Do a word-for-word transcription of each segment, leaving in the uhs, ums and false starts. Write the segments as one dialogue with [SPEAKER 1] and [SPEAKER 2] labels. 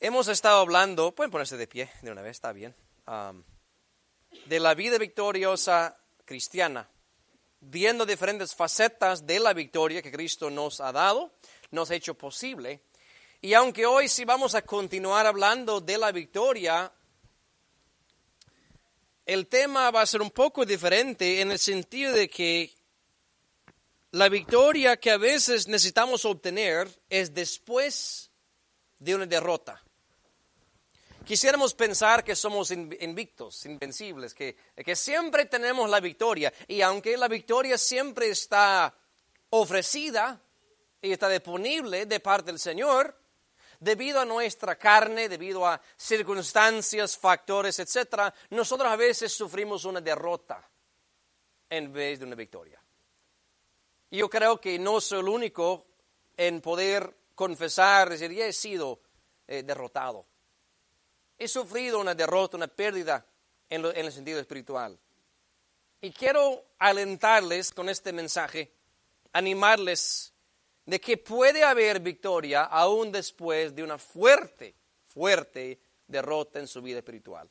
[SPEAKER 1] Hemos estado hablando, pueden ponerse de pie de una vez, está bien, um, de la vida victoriosa cristiana, viendo diferentes facetas de la victoria que Cristo nos ha dado, nos ha hecho posible. Y aunque hoy sí vamos a continuar hablando de la victoria, el tema va a ser un poco diferente en el sentido de que la victoria que a veces necesitamos obtener es después de una derrota. Quisiéramos pensar que somos invictos, invencibles, que, que siempre tenemos la victoria. Y aunque la victoria siempre está ofrecida y está disponible de parte del Señor, debido a nuestra carne, debido a circunstancias, factores, etcétera, nosotros a veces sufrimos una derrota en vez de una victoria. Y yo creo que no soy el único en poder confesar, decir, ya he sido eh, derrotado. He sufrido una derrota, una pérdida en, lo, en el sentido espiritual. Y quiero alentarles con este mensaje, animarles de que puede haber victoria aún después de una fuerte, fuerte derrota en su vida espiritual.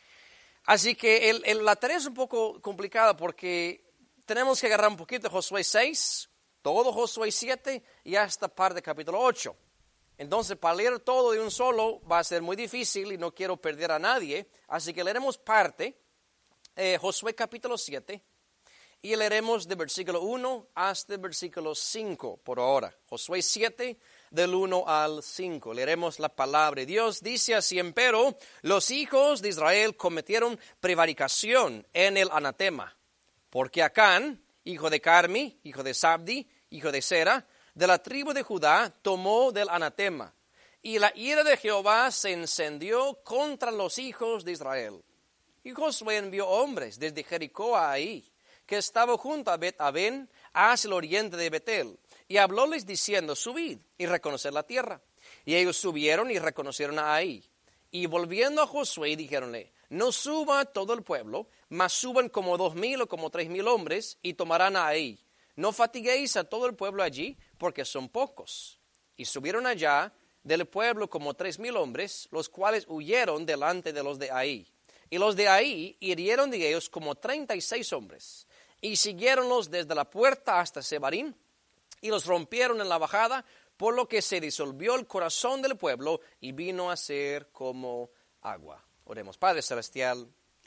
[SPEAKER 1] Así que el, el, la tarea es un poco complicada porque tenemos que agarrar un poquito de Josué seis, todo Josué siete y hasta parte del capítulo ocho. Entonces, para leer todo de un solo va a ser muy difícil y no quiero perder a nadie. Así que leeremos parte, eh, Josué capítulo siete, y leeremos de versículo uno hasta el versículo cinco por ahora. Josué siete, del uno al cinco. Leeremos la palabra de Dios. Dice así: empero los hijos de Israel cometieron prevaricación en el anatema, porque Acán, hijo de Carmi, hijo de Sabdi, hijo de Sera, de la tribu de Judá, tomó del anatema, y la ira de Jehová se encendió contra los hijos de Israel. Y Josué envió hombres desde Jericó a Ahí, que estaba junto a Bet-Aven, hacia el oriente de Betel, y hablóles diciendo: subid y reconoced la tierra. Y ellos subieron y reconocieron a Ahí. Y volviendo a Josué, dijéronle: no suba todo el pueblo, mas suban como dos mil o como tres mil hombres, y tomarán a Ahí. No fatiguéis a todo el pueblo allí, porque son pocos. Y subieron allá del pueblo como tres mil hombres, los cuales huyeron delante de los de Ahí. Y los de Ahí hirieron de ellos como treinta y seis hombres, y siguiéronlos desde la puerta hasta Sebarim, y los rompieron en la bajada, por lo que se disolvió el corazón del pueblo, y vino a ser como agua. Oremos. Padre Celestial,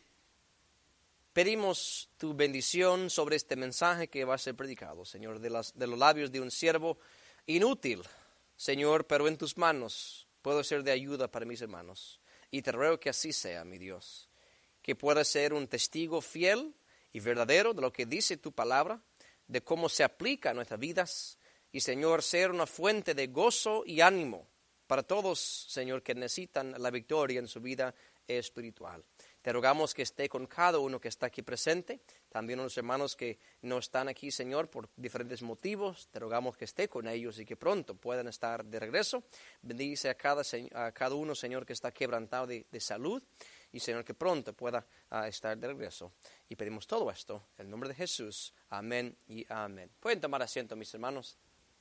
[SPEAKER 1] pedimos tu bendición sobre este mensaje que va a ser predicado, Señor, de, las, de los labios de un siervo inútil, Señor, pero en tus manos puedo ser de ayuda para mis hermanos. Y te ruego que así sea, mi Dios, que pueda ser un testigo fiel y verdadero de lo que dice tu palabra, de cómo se aplica a nuestras vidas, y, Señor, ser una fuente de gozo y ánimo para todos, Señor, que necesitan la victoria en su vida espiritual. Te rogamos que esté con cada uno que está aquí presente, también los hermanos que no están aquí, Señor, por diferentes motivos. Te rogamos que esté con ellos y que pronto puedan estar de regreso. Bendice a cada, a cada uno, Señor, que está quebrantado de, de salud, y, Señor, que pronto pueda uh, estar de regreso. Y pedimos todo esto en el nombre de Jesús. Amén y amén. Pueden tomar asiento, mis hermanos.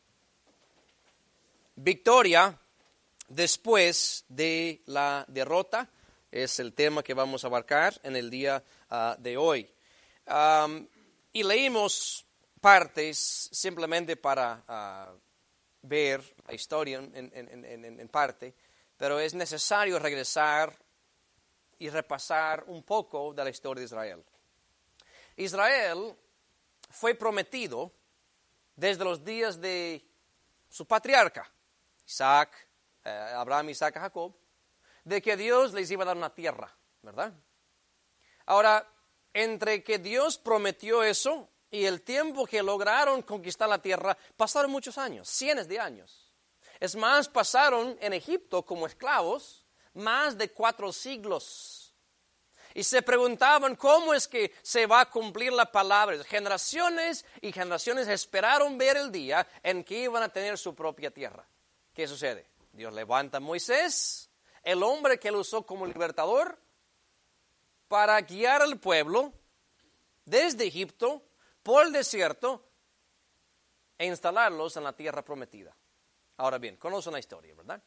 [SPEAKER 1] Victoria después de la derrota es el tema que vamos a abarcar en el día uh, de hoy. Um, y leímos partes simplemente para uh, ver la historia en, en, en, en parte, pero es necesario regresar y repasar un poco de la historia de Israel. Israel fue prometido desde los días de su patriarca, Isaac, eh, Abraham, Isaac y Jacob, de que Dios les iba a dar una tierra, ¿verdad? Ahora, entre que Dios prometió eso y el tiempo que lograron conquistar la tierra, pasaron muchos años, cientos de años. Es más, pasaron en Egipto como esclavos más de cuatro siglos. Y se preguntaban cómo es que se va a cumplir la palabra. Generaciones y generaciones esperaron ver el día en que iban a tener su propia tierra. ¿Qué sucede? Dios levanta a Moisés, el hombre que lo usó como libertador, para guiar al pueblo desde Egipto por el desierto e instalarlos en la tierra prometida. Ahora bien, conocen la historia, ¿verdad?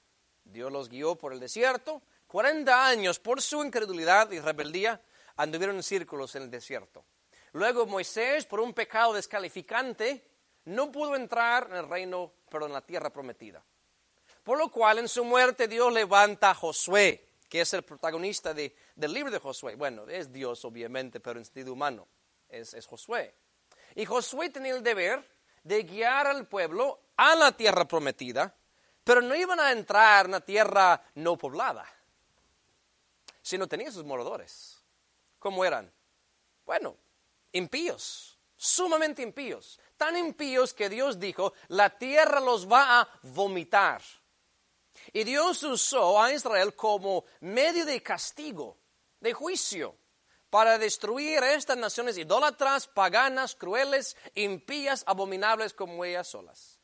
[SPEAKER 1] Dios los guió por el desierto. cuarenta años por su incredulidad y rebeldía anduvieron en círculos en el desierto. Luego Moisés, por un pecado descalificante, no pudo entrar en el reino, pero en la tierra prometida. Por lo cual en su muerte Dios levanta a Josué, que es el protagonista de, del libro de Josué. Bueno, es Dios obviamente, pero en sentido humano, es, es Josué. Y Josué tenía el deber de guiar al pueblo a la tierra prometida, pero no iban a entrar en una tierra no poblada, sino tenía sus moradores. ¿Cómo eran? Bueno, impíos, sumamente impíos. Tan impíos que Dios dijo, la tierra los va a vomitar. Y Dios usó a Israel como medio de castigo, de juicio, para destruir estas naciones idólatras, paganas, crueles, impías, abominables como ellas solas.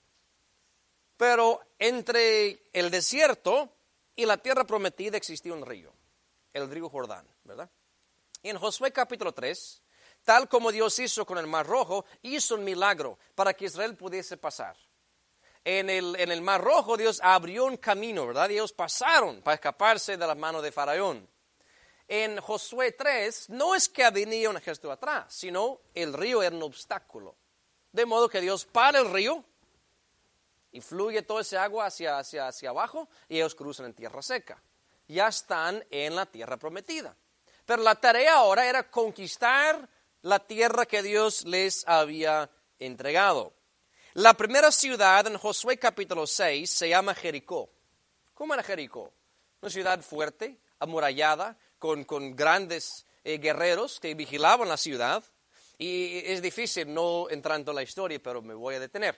[SPEAKER 1] Pero entre el desierto y la tierra prometida existía un río, el río Jordán, ¿verdad? Y en Josué capítulo tres, tal como Dios hizo con el Mar Rojo, hizo un milagro para que Israel pudiese pasar. En el, en el Mar Rojo Dios abrió un camino, ¿verdad? Y ellos pasaron para escaparse de la mano de Faraón. En Josué tres, no es que venía un ejército atrás, sino el río era un obstáculo. De modo que Dios para el río y fluye todo ese agua hacia, hacia, hacia abajo y ellos cruzan en tierra seca. Ya están en la tierra prometida. Pero la tarea ahora era conquistar la tierra que Dios les había entregado. La primera ciudad en Josué capítulo seis se llama Jericó. ¿Cómo era Jericó? Una ciudad fuerte, amurallada, con, con grandes eh, guerreros que vigilaban la ciudad. Y es difícil no entrar en toda la historia, pero me voy a detener.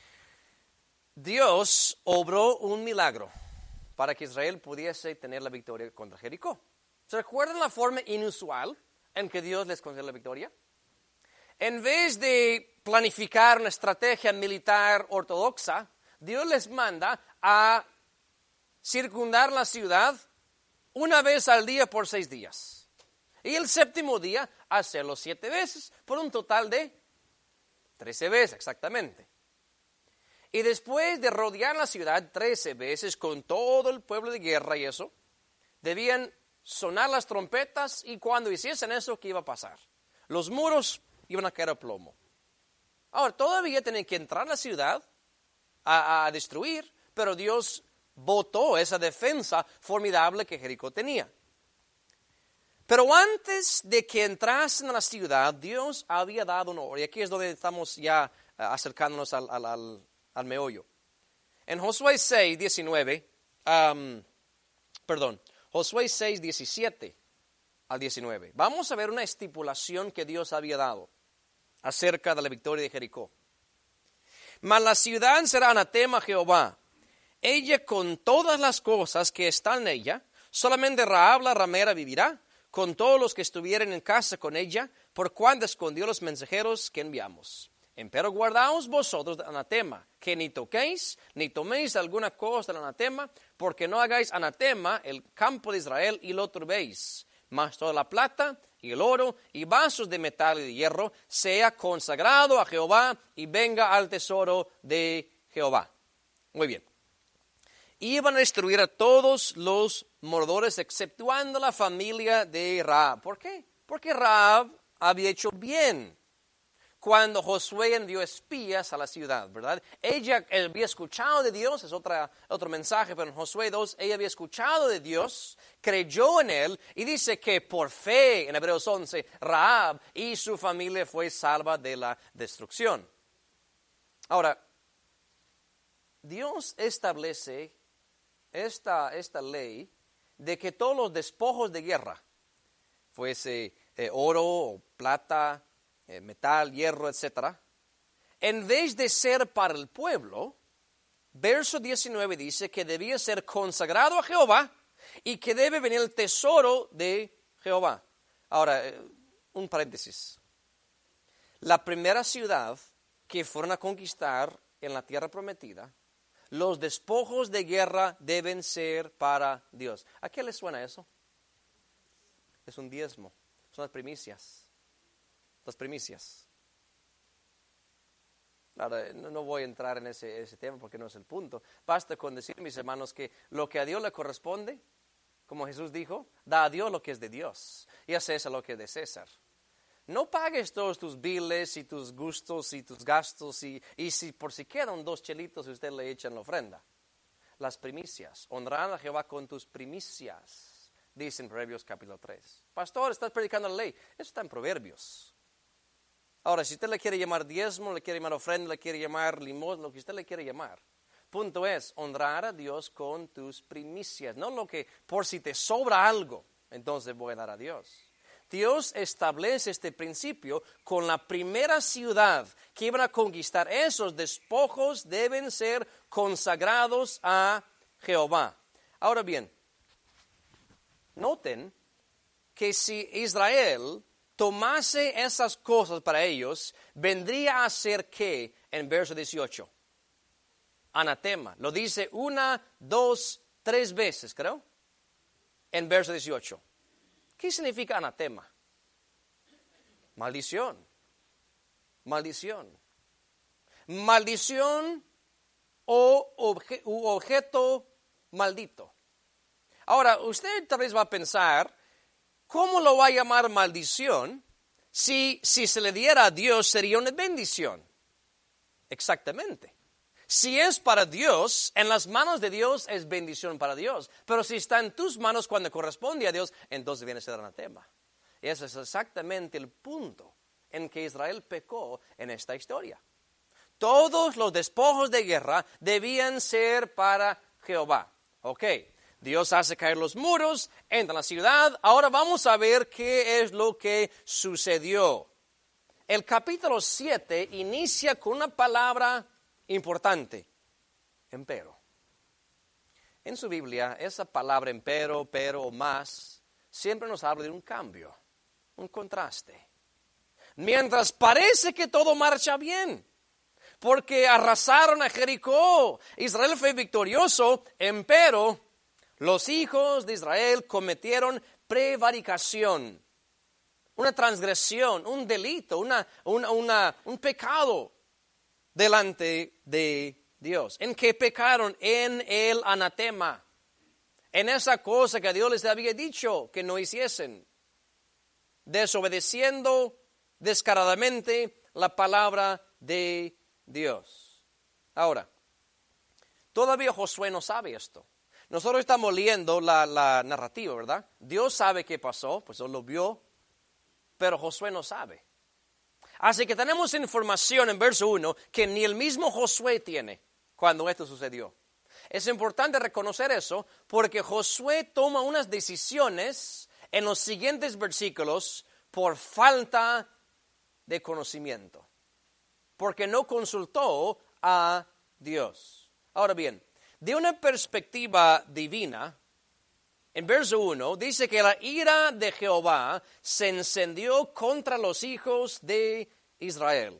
[SPEAKER 1] Dios obró un milagro para que Israel pudiese tener la victoria contra Jericó. ¿Se recuerdan la forma inusual en que Dios les concedió la victoria? En vez de planificar una estrategia militar ortodoxa, Dios les manda a circundar la ciudad una vez al día por seis días. Y el séptimo día hacerlo siete veces, por un total de trece veces exactamente. Y después de rodear la ciudad trece veces con todo el pueblo de guerra y eso, debían sonar las trompetas y cuando hiciesen eso, ¿qué iba a pasar? Los muros iban a caer a plomo. Ahora, todavía tienen que entrar a la ciudad a, a destruir, pero Dios botó esa defensa formidable que Jericó tenía. Pero antes de que entrasen a la ciudad, Dios había dado un orden. Y aquí es donde estamos ya uh, acercándonos al, al, al, al meollo. En Josué seis, diecinueve, um, perdón, Josué seis, diecisiete al diecinueve. Vamos a ver una estipulación que Dios había dado acerca de la victoria de Jericó. Mas la ciudad será anatema a Jehová, ella con todas las cosas que están en ella, solamente Rahab la ramera vivirá, con todos los que estuvieren en casa con ella, por cuanto escondió los mensajeros que enviamos. Empero guardaos vosotros del anatema, que ni toquéis, ni toméis alguna cosa del anatema, porque no hagáis anatema el campo de Israel y lo turbéis. Mas toda la plata y el oro y vasos de metal y de hierro sea consagrado a Jehová y venga al tesoro de Jehová. Muy bien. Iban a destruir a todos los moradores exceptuando la familia de Rahab. ¿Por qué? Porque Rahab había hecho bien cuando Josué envió espías a la ciudad, ¿verdad? Ella había escuchado de Dios, es otra, otro mensaje, pero en Josué dos, ella había escuchado de Dios, creyó en él y dice que por fe, en Hebreos once, Rahab y su familia fue salva de la destrucción. Ahora, Dios establece esta, esta ley de que todos los despojos de guerra, fuese eh, oro, plata, Eh, metal, hierro, etcétera, en vez de ser para el pueblo, verso diecinueve dice que debía ser consagrado a Jehová y que debe venir el tesoro de Jehová. Ahora, eh, un paréntesis. La primera ciudad que fueron a conquistar en la tierra prometida, los despojos de guerra deben ser para Dios. ¿A qué les suena eso? Es un diezmo, son las primicias. Las primicias. Ahora, no, no voy a entrar en ese, ese tema porque no es el punto. Basta con decir, mis hermanos, que lo que a Dios le corresponde, como Jesús dijo, da a Dios lo que es de Dios y a César lo que es de César. No pagues todos tus biles y tus gustos y tus gastos y, y si por si quedan dos chelitos usted le echa en la ofrenda. Las primicias. Honrar a Jehová con tus primicias, dice en Proverbios capítulo tres. Pastor, estás predicando la ley. Eso está en Proverbios. Ahora, si usted le quiere llamar diezmo, le quiere llamar ofrenda, le quiere llamar limosna, lo que usted le quiere llamar. Punto es, honrar a Dios con tus primicias. No lo que, por si te sobra algo, entonces voy a dar a Dios. Dios establece este principio con la primera ciudad que iban a conquistar. Esos despojos deben ser consagrados a Jehová. Ahora bien, noten que si Israel tomase esas cosas para ellos, vendría a ser ¿qué? En verso dieciocho. Anatema. Lo dice una, dos, tres veces, creo. En verso dieciocho. ¿Qué significa anatema? Maldición. Maldición. Maldición o obje, u objeto maldito. Ahora, usted tal vez va a pensar, ¿cómo lo va a llamar maldición si, si se le diera a Dios sería una bendición? Exactamente. Si es para Dios, en las manos de Dios es bendición para Dios. Pero si está en tus manos cuando corresponde a Dios, entonces viene a ser anatema. Y ese es exactamente el punto en que Israel pecó en esta historia. Todos los despojos de guerra debían ser para Jehová. Ok. Dios hace caer los muros, entra en la ciudad. Ahora vamos a ver qué es lo que sucedió. El capítulo siete inicia con una palabra importante, empero. En su Biblia, esa palabra empero, pero o más, siempre nos habla de un cambio, un contraste. Mientras parece que todo marcha bien, porque arrasaron a Jericó, Israel fue victorioso, empero los hijos de Israel cometieron prevaricación, una transgresión, un delito, una, una, una, un pecado delante de Dios. ¿En qué pecaron? En el anatema, en esa cosa que Dios les había dicho que no hiciesen, desobedeciendo descaradamente la palabra de Dios. Ahora, todavía Josué no sabe esto. Nosotros estamos leyendo la, la narrativa, ¿verdad? Dios sabe qué pasó, pues Él lo vio, pero Josué no sabe. Así que tenemos información en verso uno que ni el mismo Josué tiene cuando esto sucedió. Es importante reconocer eso porque Josué toma unas decisiones en los siguientes versículos por falta de conocimiento, porque no consultó a Dios. Ahora bien, de una perspectiva divina, en verso uno dice que la ira de Jehová se encendió contra los hijos de Israel.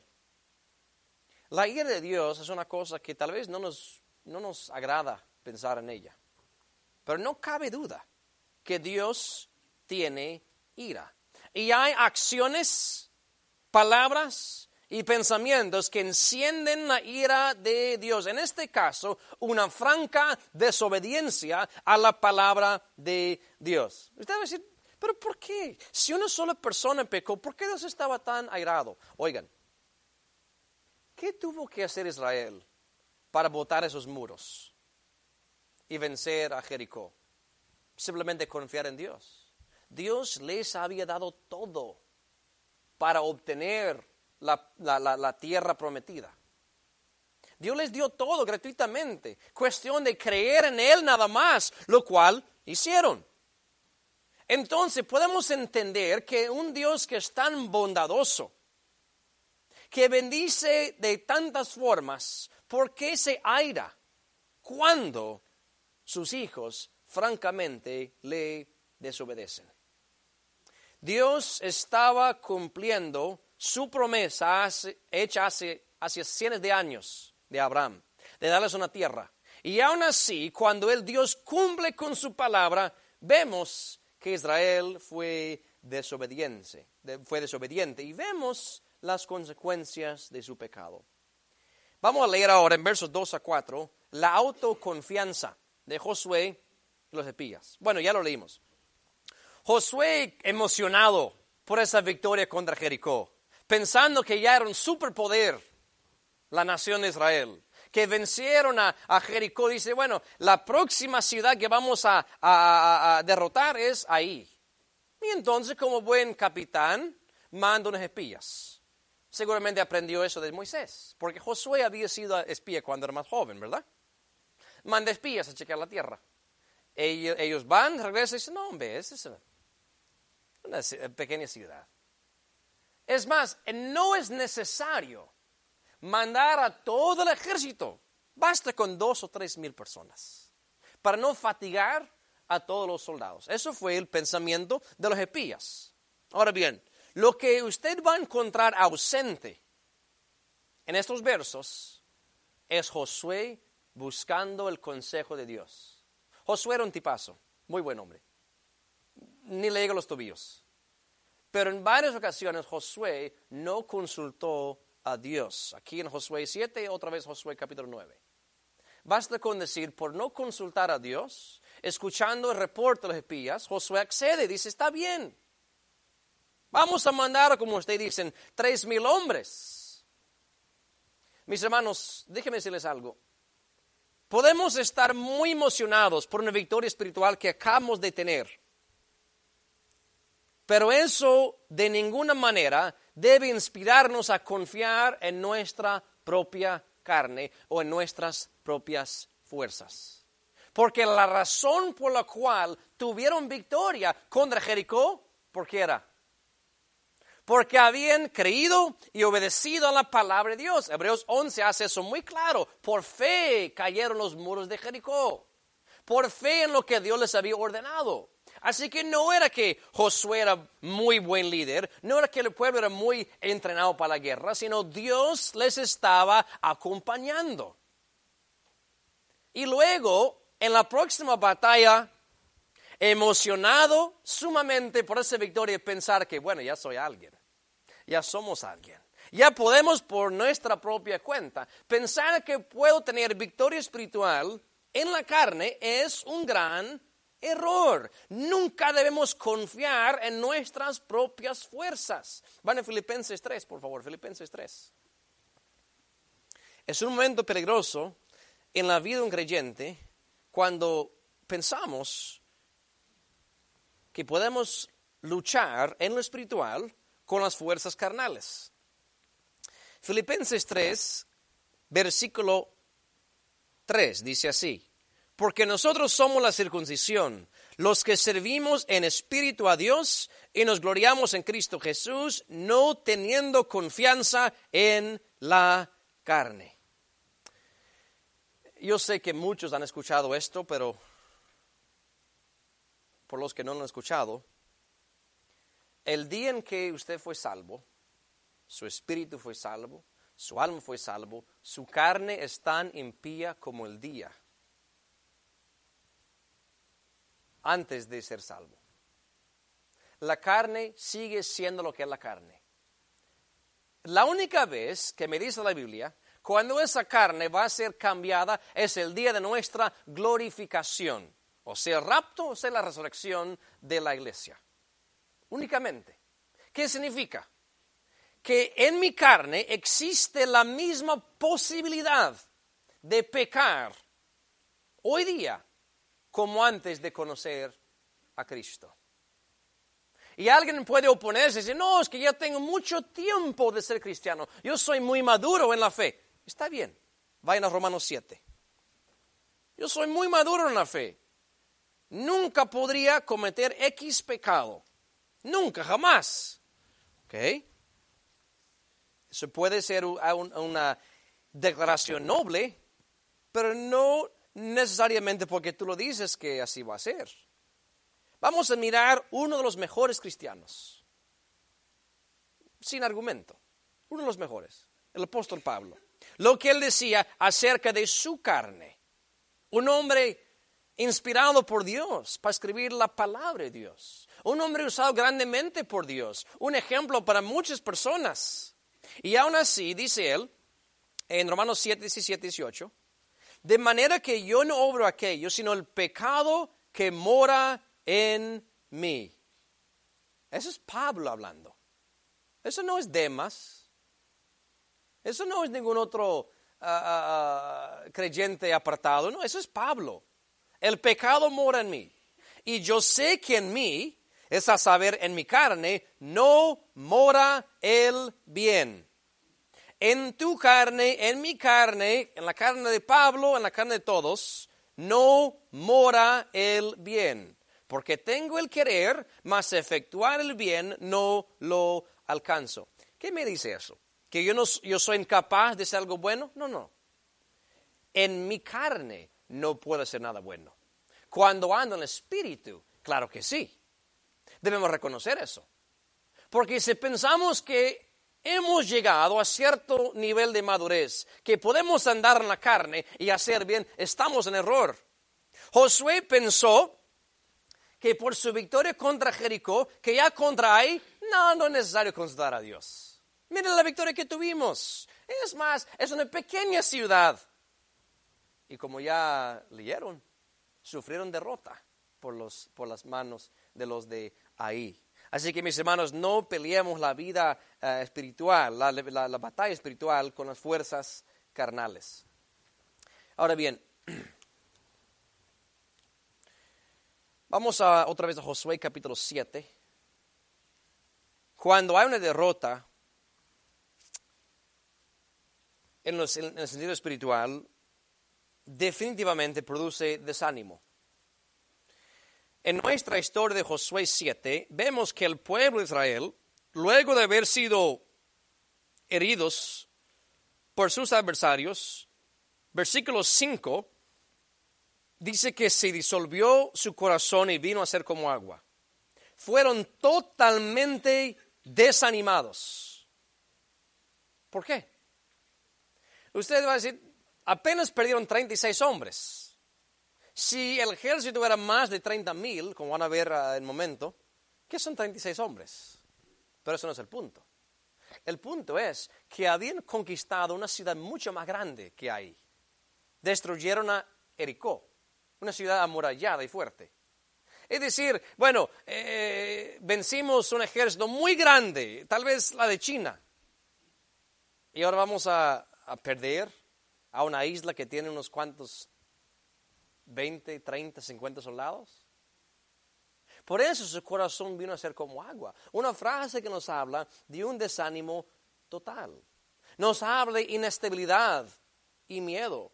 [SPEAKER 1] La ira de Dios es una cosa que tal vez no nos, no nos agrada pensar en ella. Pero no cabe duda que Dios tiene ira. Y hay acciones, palabras y pensamientos que encienden la ira de Dios. En este caso, una franca desobediencia a la palabra de Dios. Usted va a decir, ¿pero por qué? Si una sola persona pecó, ¿por qué Dios estaba tan airado? Oigan, ¿qué tuvo que hacer Israel para botar esos muros y vencer a Jericó? Simplemente confiar en Dios. Dios les había dado todo para obtener la, la, la, la tierra prometida. Dios les dio todo gratuitamente. Cuestión de creer en Él nada más, lo cual hicieron. Entonces podemos entender que un Dios que es tan bondadoso, que bendice de tantas formas, ¿por qué se aira cuando sus hijos francamente le desobedecen? Dios estaba cumpliendo su promesa hace, hecha hace, hace cientos de años de Abraham, de darles una tierra. Y aún así, cuando el Dios cumple con su palabra, vemos que Israel fue desobediente, fue desobediente y vemos las consecuencias de su pecado. Vamos a leer ahora en versos dos a cuatro la autoconfianza de Josué y los espías. Bueno, ya lo leímos. Josué emocionado por esa victoria contra Jericó, pensando que ya era un superpoder la nación de Israel, que vencieron a, a Jericó, dice, bueno, la próxima ciudad que vamos a, a, a derrotar es ahí. Y entonces, como buen capitán, manda unos espías. Seguramente aprendió eso de Moisés, porque Josué había sido espía cuando era más joven, ¿verdad? Manda espías a chequear la tierra. Ellos, ellos van, regresan y dicen, no, hombre, esa es una pequeña ciudad. Es más, no es necesario mandar a todo el ejército. Basta con dos o tres mil personas para no fatigar a todos los soldados. Eso fue el pensamiento de los espías. Ahora bien, lo que usted va a encontrar ausente en estos versos es Josué buscando el consejo de Dios. Josué era un tipazo, muy buen hombre. Ni le llega a los tobillos. Pero en varias ocasiones Josué no consultó a Dios. Aquí en Josué siete, otra vez Josué capítulo nueve. Basta con decir, por no consultar a Dios, escuchando el reporte de los espías, Josué accede, dice, está bien. Vamos a mandar, como ustedes dicen, tres mil hombres. Mis hermanos, déjenme decirles algo. Podemos estar muy emocionados por una victoria espiritual que acabamos de tener. Pero eso de ninguna manera debe inspirarnos a confiar en nuestra propia carne o en nuestras propias fuerzas. Porque la razón por la cual tuvieron victoria contra Jericó, ¿por qué era? Porque habían creído y obedecido a la palabra de Dios. Hebreos once hace eso muy claro. Por fe cayeron los muros de Jericó. Por fe en lo que Dios les había ordenado. Así que no era que Josué era muy buen líder, no era que el pueblo era muy entrenado para la guerra, sino Dios les estaba acompañando. Y luego, en la próxima batalla, emocionado sumamente por esa victoria, pensar que, bueno, ya soy alguien, ya somos alguien. Ya podemos por nuestra propia cuenta pensar que puedo tener victoria espiritual en la carne es un gran error. Nunca debemos confiar en nuestras propias fuerzas. Van a Filipenses tres, por favor, Filipenses tres. Es un momento peligroso en la vida de un creyente cuando pensamos que podemos luchar en lo espiritual con las fuerzas carnales. Filipenses tres, versículo tres, dice así. Porque nosotros somos la circuncisión, los que servimos en espíritu a Dios y nos gloriamos en Cristo Jesús, no teniendo confianza en la carne. Yo sé que muchos han escuchado esto, pero por los que no lo han escuchado, el día en que usted fue salvo, su espíritu fue salvo, su alma fue salvo, su carne es tan impía como el día antes de ser salvo. La carne sigue siendo lo que es la carne. La única vez que me dice la Biblia, cuando esa carne va a ser cambiada, es el día de nuestra glorificación. O sea, el rapto, o sea, la resurrección de la iglesia. Únicamente. ¿Qué significa? Que en mi carne existe la misma posibilidad de pecar hoy día como antes de conocer a Cristo. Y alguien puede oponerse y decir, no, es que ya tengo mucho tiempo de ser cristiano. Yo soy muy maduro en la fe. Está bien, vayan a Romanos siete. Yo soy muy maduro en la fe. Nunca podría cometer X pecado. Nunca, jamás. ¿Ok? Eso puede ser una declaración noble, pero no necesariamente porque tú lo dices que así va a ser. Vamos a mirar uno de los mejores cristianos. Sin argumento. Uno de los mejores. El apóstol Pablo. Lo que él decía acerca de su carne. Un hombre inspirado por Dios para escribir la palabra de Dios. Un hombre usado grandemente por Dios. Un ejemplo para muchas personas. Y aún así, dice él, en Romanos siete, diecisiete, dieciocho, de manera que yo no obro aquello, sino el pecado que mora en mí. Eso es Pablo hablando. Eso no es Demas. Eso no es ningún otro uh, uh, creyente apartado. No, eso es Pablo. El pecado mora en mí. Y yo sé que en mí, es a saber, en mi carne, no mora el bien. En tu carne, en mi carne, en la carne de Pablo, en la carne de todos, no mora el bien. Porque tengo el querer, mas efectuar el bien no lo alcanzo. ¿Qué me dice eso? ¿Que yo, no, yo soy incapaz de hacer algo bueno? No, no. En mi carne no puedo hacer nada bueno. Cuando ando en el Espíritu, claro que sí. Debemos reconocer eso. Porque si pensamos que hemos llegado a cierto nivel de madurez, que podemos andar en la carne y hacer bien, estamos en error. Josué pensó que por su victoria contra Jericó, que ya contra ahí, no, no es necesario consultar a Dios. Miren la victoria que tuvimos. Es más, es una pequeña ciudad. Y como ya leyeron, sufrieron derrota por, los, por las manos de los de ahí. Así que mis hermanos, no peleemos la vida uh, espiritual, la, la, la batalla espiritual con las fuerzas carnales. Ahora bien, vamos a, otra vez a Josué capítulo siete. Cuando hay una derrota en, los, en el sentido espiritual, definitivamente produce desánimo. En nuestra historia de Josué siete, vemos que el pueblo de Israel, luego de haber sido heridos por sus adversarios, versículo cinco, dice que se disolvió su corazón y vino a ser como agua. Fueron totalmente desanimados. ¿Por qué? Usted va a decir, apenas perdieron treinta y seis hombres. Si el ejército era más de treinta mil, como van a ver uh, en un momento, ¿qué son treinta y seis hombres? Pero eso no es el punto. El punto es que habían conquistado una ciudad mucho más grande que ahí. Destruyeron a Jericó, una ciudad amurallada y fuerte. Es decir, bueno, eh, vencimos un ejército muy grande, tal vez la de China. Y ahora vamos a, a perder a una isla que tiene unos cuantos, veinte, treinta, cincuenta soldados. Por eso su corazón vino a ser como agua. Una frase que nos habla de un desánimo total. Nos habla de inestabilidad y miedo.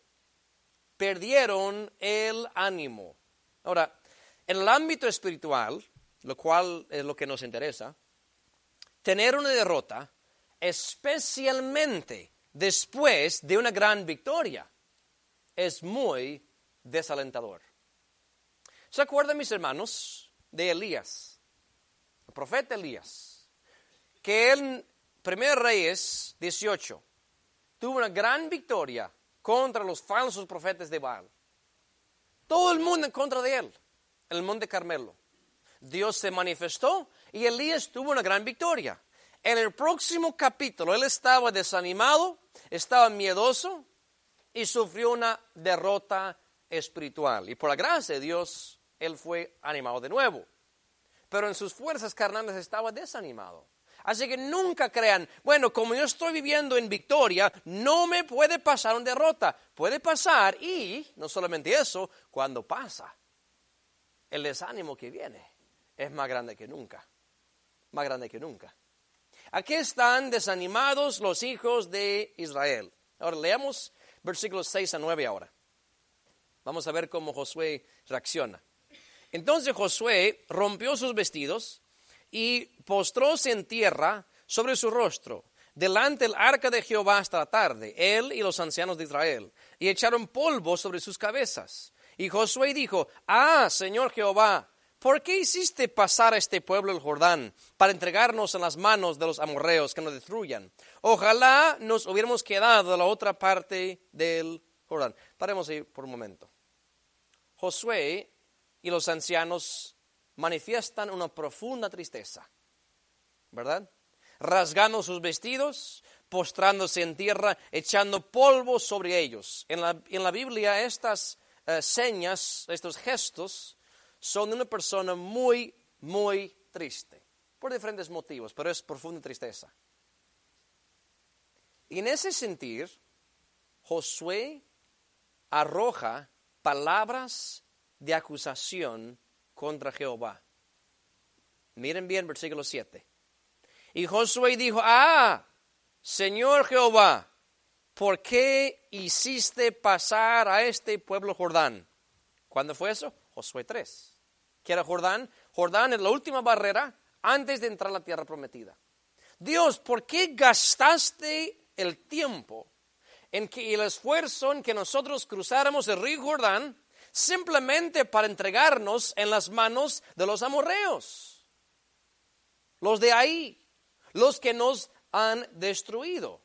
[SPEAKER 1] Perdieron el ánimo. Ahora, en el ámbito espiritual, lo cual es lo que nos interesa, tener una derrota, especialmente después de una gran victoria, es muy desalentador. ¿Se acuerdan, mis hermanos, de Elías, el profeta Elías, que en Primera Reyes dieciocho tuvo una gran victoria contra los falsos profetas de Baal? Todo el mundo en contra de él, en el monte Carmelo. Dios se manifestó y Elías tuvo una gran victoria. En el próximo capítulo, él estaba desanimado, estaba miedoso y sufrió una derrota espiritual. Y por la gracia de Dios, él fue animado de nuevo. Pero en sus fuerzas carnales estaba desanimado. Así que nunca crean, bueno, como yo estoy viviendo en victoria, no me puede pasar una derrota. Puede pasar y, no solamente eso, cuando pasa, el desánimo que viene es más grande que nunca. Más grande que nunca. Aquí están desanimados los hijos de Israel. Ahora leamos versículos seis a nueve ahora. Vamos a ver cómo Josué reacciona. Entonces Josué rompió sus vestidos y postróse en tierra sobre su rostro, delante del arca de Jehová hasta la tarde, él y los ancianos de Israel, y echaron polvo sobre sus cabezas. Y Josué dijo, ah, Señor Jehová, ¿por qué hiciste pasar a este pueblo el Jordán para entregarnos en las manos de los amorreos que nos destruyan? Ojalá nos hubiéramos quedado a la otra parte del Jordán. Paremos ahí por un momento. Josué y los ancianos manifiestan una profunda tristeza, ¿verdad? Rasgando sus vestidos, postrándose en tierra, echando polvo sobre ellos. En la, en la Biblia estas uh, señas, estos gestos, son de una persona muy, muy triste, por diferentes motivos, pero es profunda tristeza. Y en ese sentir, Josué arroja palabras de acusación contra Jehová. Miren bien versículo siete. Y Josué dijo, ah, Señor Jehová, ¿por qué hiciste pasar a este pueblo Jordán? ¿Cuándo fue eso? Josué tres. ¿Qué era Jordán? Jordán es la última barrera antes de entrar a la tierra prometida. Dios, ¿por qué gastaste el tiempo en que el esfuerzo en que nosotros cruzáramos el río Jordán simplemente para entregarnos en las manos de los amorreos? Los de ahí, los que nos han destruido.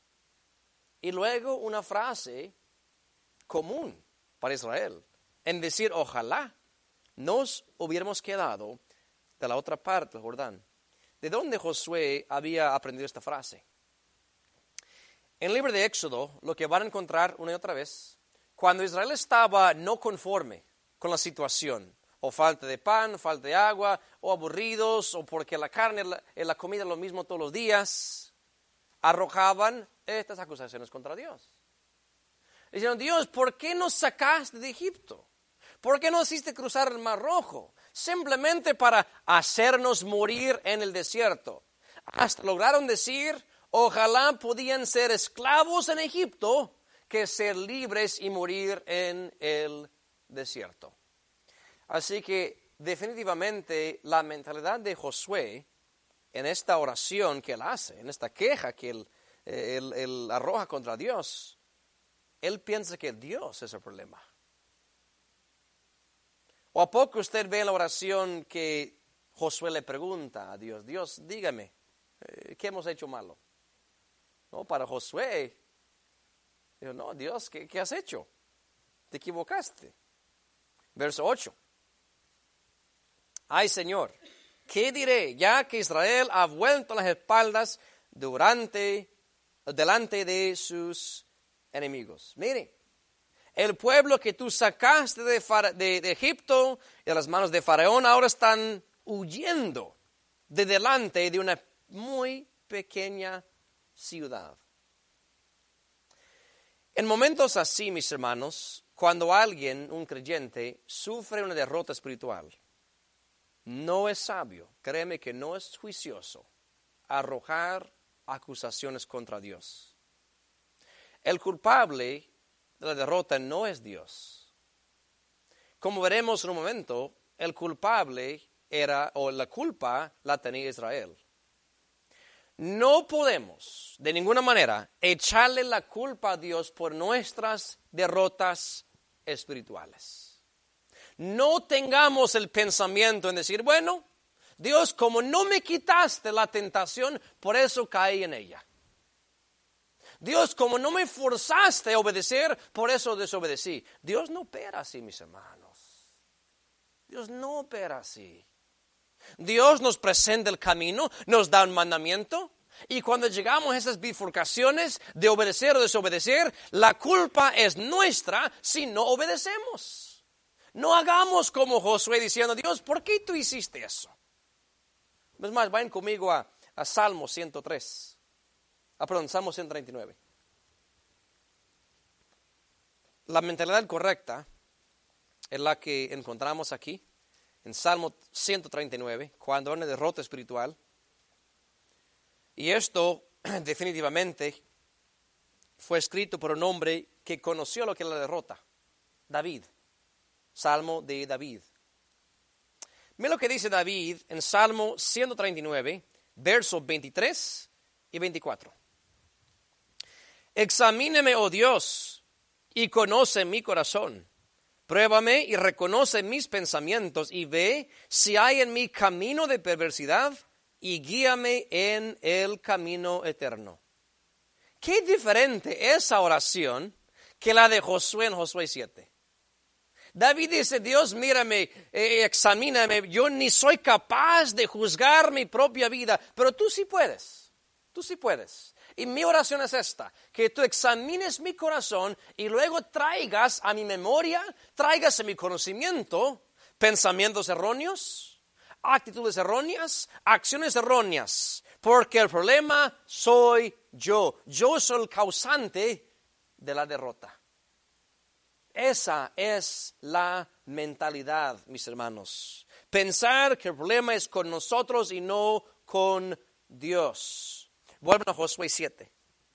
[SPEAKER 1] Y luego una frase común para Israel, en decir, ojalá nos hubiéramos quedado de la otra parte del Jordán. ¿De dónde Josué había aprendido esta frase? En el libro de Éxodo, lo que van a encontrar una y otra vez, cuando Israel estaba no conforme con la situación, o falta de pan, falta de agua, o aburridos, o porque la carne y la comida es lo mismo todos los días, arrojaban estas acusaciones contra Dios. Diciendo, Dios, ¿por qué nos sacaste de Egipto? ¿Por qué nos hiciste cruzar el Mar Rojo? Simplemente para hacernos morir en el desierto. Hasta lograron decir, ojalá podían ser esclavos en Egipto que ser libres y morir en el desierto. Así que definitivamente la mentalidad de Josué en esta oración que él hace, en esta queja que él, él, él arroja contra Dios, él piensa que Dios es el problema. ¿O a poco usted ve en la oración que Josué le pregunta a Dios, Dios, dígame, ¿qué hemos hecho malo? No, para Josué, dijo, no, Dios, ¿qué, qué has hecho? Te equivocaste. Verso ocho. Ay, Señor, ¿qué diré? Ya que Israel ha vuelto las espaldas durante, delante de sus enemigos. Mire, el pueblo que tú sacaste de, de, de Egipto y de las manos de Faraón ahora están huyendo de delante de una muy pequeña ciudad. En momentos así, mis hermanos, cuando alguien, un creyente, sufre una derrota espiritual, no es sabio, créeme que no es juicioso, arrojar acusaciones contra Dios. El culpable de la derrota no es Dios. Como veremos en un momento, el culpable era, o la culpa la tenía Israel. No podemos, de ninguna manera, echarle la culpa a Dios por nuestras derrotas espirituales. No tengamos el pensamiento en decir, bueno, Dios, como no me quitaste la tentación, por eso caí en ella. Dios, como no me forzaste a obedecer, por eso desobedecí. Dios no opera así, mis hermanos. Dios no opera así. Dios nos presenta el camino, nos da un mandamiento, y cuando llegamos a esas bifurcaciones de obedecer o desobedecer, la culpa es nuestra si no obedecemos. No hagamos como Josué diciendo, Dios, ¿por qué tú hiciste eso? Es más, vayan conmigo a, a Salmo ciento tres. Ah, perdón, Salmo ciento treinta y nueve. La mentalidad correcta es la que encontramos aquí, en Salmo ciento treinta y nueve, cuando hay una derrota espiritual. Y esto definitivamente fue escrito por un hombre que conoció lo que era la derrota, David, Salmo de David. Mira lo que dice David en Salmo ciento treinta y nueve, versos veintitrés y veinticuatro. Examíname, oh Dios, y conoce mi corazón. Pruébame y reconoce mis pensamientos y ve si hay en mí camino de perversidad y guíame en el camino eterno. Qué diferente esa oración que la de Josué en Josué siete. David dice, Dios, mírame, eh, examíname, yo ni soy capaz de juzgar mi propia vida, pero tú sí puedes, tú sí puedes. Y mi oración es esta, que tú examines mi corazón y luego traigas a mi memoria, traigas a mi conocimiento pensamientos erróneos, actitudes erróneas, acciones erróneas, porque el problema soy yo. Yo soy el causante de la derrota. Esa es la mentalidad, mis hermanos. Pensar que el problema es con nosotros y no con Dios. Vuelven a Josué siete.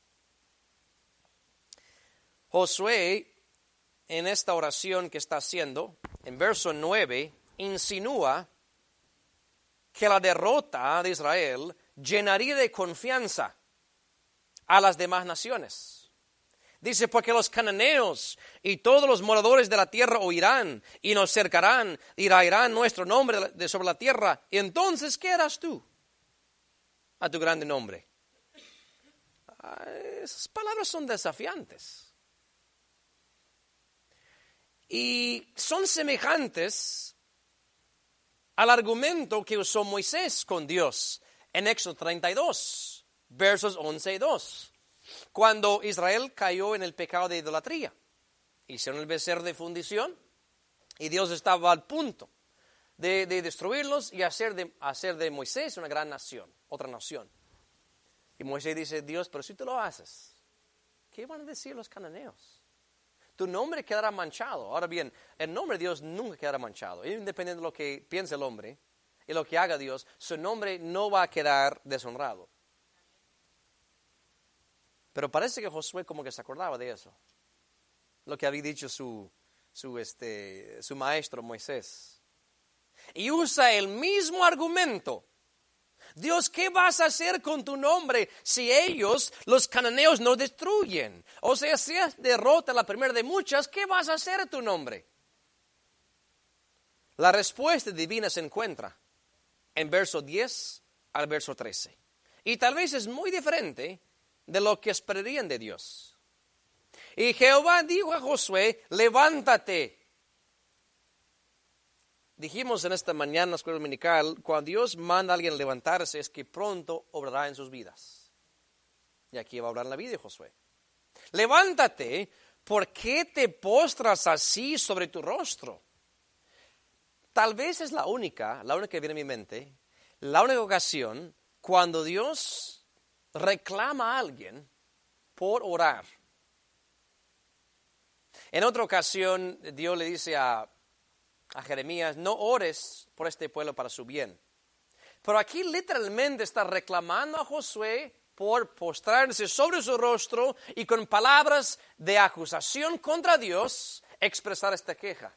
[SPEAKER 1] Josué, en esta oración que está haciendo, en verso nueve, insinúa que la derrota de Israel llenaría de confianza a las demás naciones. Dice, porque los cananeos y todos los moradores de la tierra oirán y nos cercarán y raerán nuestro nombre de sobre la tierra. Y entonces, ¿qué harás tú a tu grande nombre? Esas palabras son desafiantes. Y son semejantes al argumento que usó Moisés con Dios en Éxodo treinta y dos, versos once y dos. Cuando Israel cayó en el pecado de idolatría, hicieron el becerro de fundición y Dios estaba al punto de, de destruirlos y hacer de, hacer de Moisés una gran nación, otra nación. Y Moisés dice, Dios, pero si tú lo haces, ¿qué van a decir los cananeos? Tu nombre quedará manchado. Ahora bien, el nombre de Dios nunca quedará manchado. Independientemente de lo que piense el hombre y lo que haga Dios, su nombre no va a quedar deshonrado. Pero parece que Josué como que se acordaba de eso. Lo que había dicho su, su, este, su maestro Moisés. Y usa el mismo argumento. Dios, ¿qué vas a hacer con tu nombre si ellos, los cananeos, no destruyen? O sea, si es derrota la primera de muchas, ¿qué vas a hacer a tu nombre? La respuesta divina se encuentra en verso diez al verso trece. Y tal vez es muy diferente de lo que esperarían de Dios. Y Jehová dijo a Josué, levántate. Dijimos en esta mañana en la escuela dominical, cuando Dios manda a alguien levantarse es que pronto obrará en sus vidas. Y aquí va a obrar en la vida de Josué. Levántate, ¿por qué te postras así sobre tu rostro? Tal vez es la única, la única que viene a mi mente, la única ocasión cuando Dios reclama a alguien por orar. En otra ocasión, Dios le dice a, a Jeremías, no ores por este pueblo para su bien. Pero aquí literalmente está reclamando a Josué por postrarse sobre su rostro y con palabras de acusación contra Dios expresar esta queja.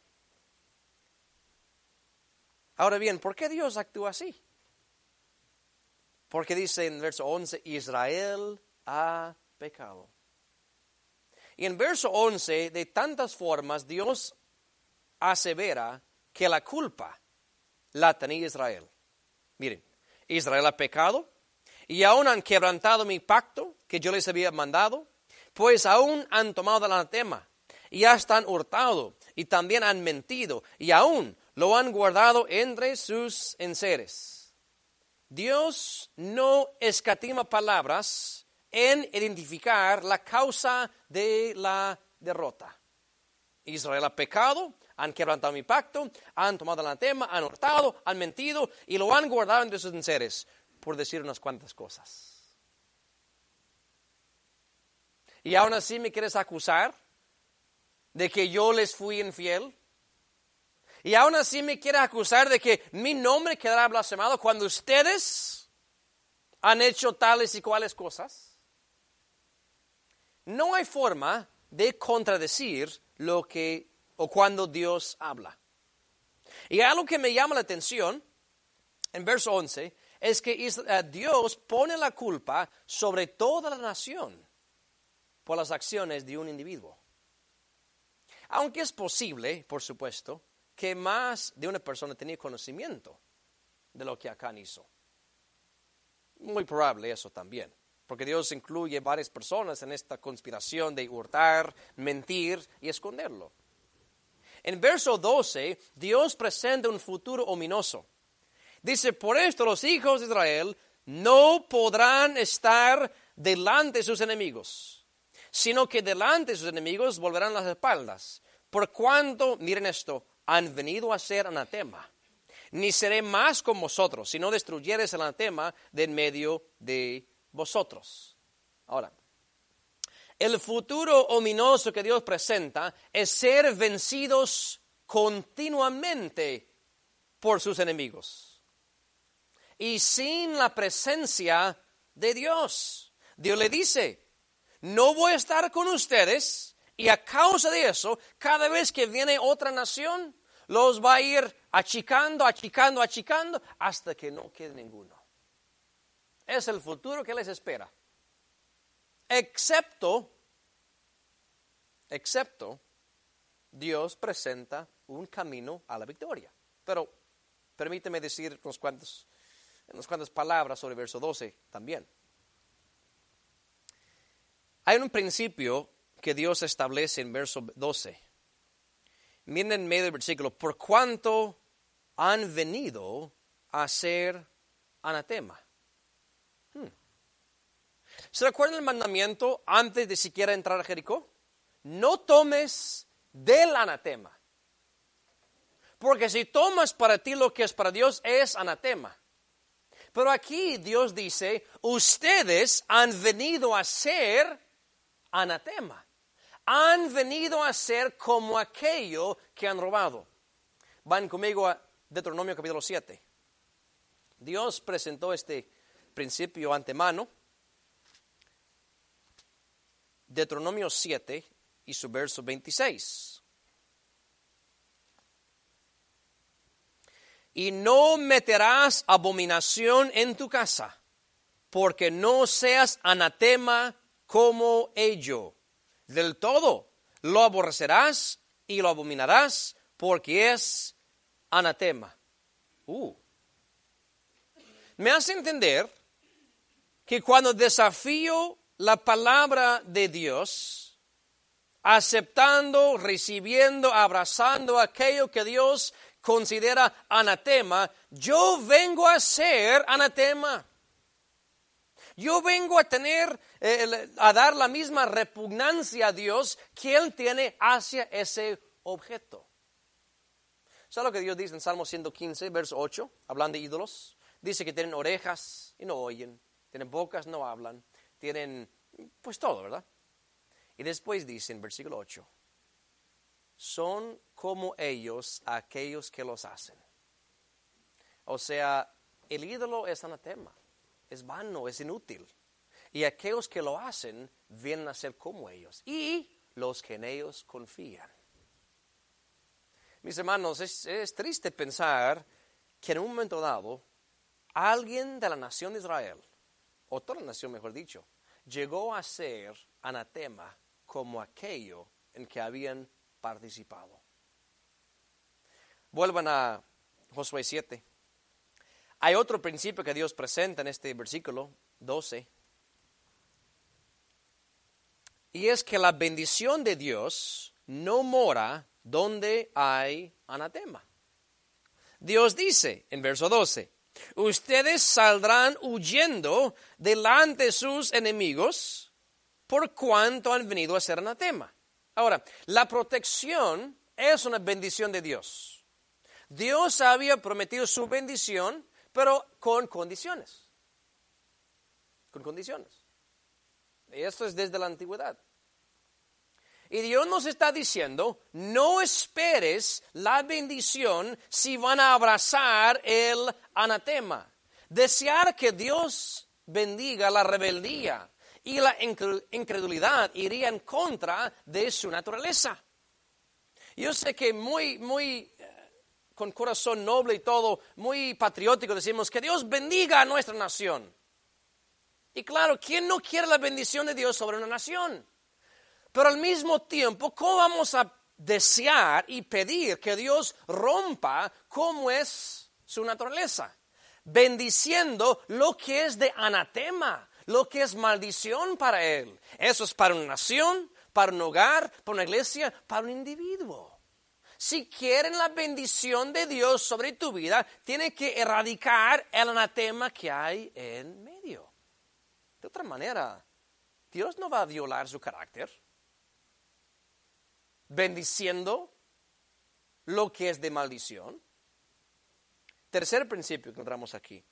[SPEAKER 1] Ahora bien, ¿por qué Dios actúa así? Porque dice en verso once, Israel ha pecado. Y en verso once, de tantas formas, Dios asevera que la culpa la tenía Israel. Miren, Israel ha pecado y aún han quebrantado mi pacto que yo les había mandado, pues aún han tomado el anatema y hasta han hurtado y también han mentido y aún lo han guardado entre sus enseres. Dios no escatima palabras en identificar la causa de la derrota. Israel ha pecado, han quebrantado mi pacto, han tomado el anatema, han hurtado, han mentido y lo han guardado entre sus enseres, por decir unas cuantas cosas. ¿Y aún así me quieres acusar de que yo les fui infiel? Y aún así me quiere acusar de que mi nombre quedará blasfemado cuando ustedes han hecho tales y cuales cosas. No hay forma de contradecir lo que o cuando Dios habla. Y algo que me llama la atención en verso once es que Dios pone la culpa sobre toda la nación por las acciones de un individuo. Aunque es posible, por supuesto, que más de una persona tenía conocimiento de lo que Acán hizo. Muy probable eso también, porque Dios incluye varias personas en esta conspiración de hurtar, mentir y esconderlo. En verso doce, Dios presenta un futuro ominoso. Dice, por esto los hijos de Israel no podrán estar delante de sus enemigos, sino que delante de sus enemigos volverán las espaldas. Por cuanto, miren esto, han venido a ser anatema. Ni seré más con vosotros, si no destruyeres el anatema de en medio de vosotros. Ahora, el futuro ominoso que Dios presenta es ser vencidos continuamente por sus enemigos. Y sin la presencia de Dios. Dios le dice, no voy a estar con ustedes, y a causa de eso, cada vez que viene otra nación, los va a ir achicando, achicando, achicando, hasta que no quede ninguno. Es el futuro que les espera. Excepto, excepto, Dios presenta un camino a la victoria. Pero permíteme decir unos cuantos, unas cuantas palabras sobre el verso doce también. Hay un principio que Dios establece en verso doce. Miren en medio del versículo, por cuanto han venido a ser anatema. Hmm. ¿Se recuerdan el mandamiento antes de siquiera entrar a Jericó? No tomes del anatema. Porque si tomas para ti lo que es para Dios, es anatema. Pero aquí Dios dice, ustedes han venido a ser anatema. Han venido a ser como aquello que han robado. Van conmigo a Deuteronomio capítulo siete. Dios presentó este principio antemano. Deuteronomio siete y su verso veintiséis. Y no meterás abominación en tu casa, porque no seas anatema como ello. Del todo lo aborrecerás y lo abominarás, porque es anatema. Uh. Me hace entender que cuando desafío la palabra de Dios, aceptando, recibiendo, abrazando aquello que Dios considera anatema, yo vengo a ser anatema. Yo vengo a tener, eh, a dar la misma repugnancia a Dios que Él tiene hacia ese objeto. ¿Sabe lo que Dios dice en Salmo ciento quince, verso ocho? Hablando de ídolos. Dice que tienen orejas y no oyen, tienen bocas, no hablan, tienen pues todo, ¿verdad? Y después dice en versículo ocho, son como ellos aquellos que los hacen. O sea, el ídolo es anatema. Es vano, es inútil. Y aquellos que lo hacen vienen a ser como ellos. Y los que en ellos confían. Mis hermanos, es, es triste pensar que en un momento dado, alguien de la nación de Israel, o toda la nación mejor dicho, llegó a ser anatema como aquello en que habían participado. Vuelvan a Josué siete. Hay otro principio que Dios presenta en este versículo doce. Y es que la bendición de Dios no mora donde hay anatema. Dios dice en verso doce, ustedes saldrán huyendo delante de sus enemigos por cuanto han venido a ser anatema. Ahora, la protección es una bendición de Dios. Dios había prometido su bendición, pero con condiciones. Con condiciones. Y esto es desde la antigüedad. Y Dios nos está diciendo, no esperes la bendición si van a abrazar el anatema. Desear que Dios bendiga la rebeldía y la incredulidad iría en contra de su naturaleza. Yo sé que muy, muy... con corazón noble y todo, muy patriótico, decimos que Dios bendiga a nuestra nación. Y claro, ¿quién no quiere la bendición de Dios sobre una nación? Pero al mismo tiempo, ¿cómo vamos a desear y pedir que Dios rompa cómo es su naturaleza? Bendiciendo lo que es de anatema, lo que es maldición para Él. Eso es para una nación, para un hogar, para una iglesia, para un individuo. Si quieren la bendición de Dios sobre tu vida, tiene que erradicar el anatema que hay en medio. De otra manera, Dios no va a violar su carácter, bendiciendo lo que es de maldición. Tercer principio que encontramos aquí.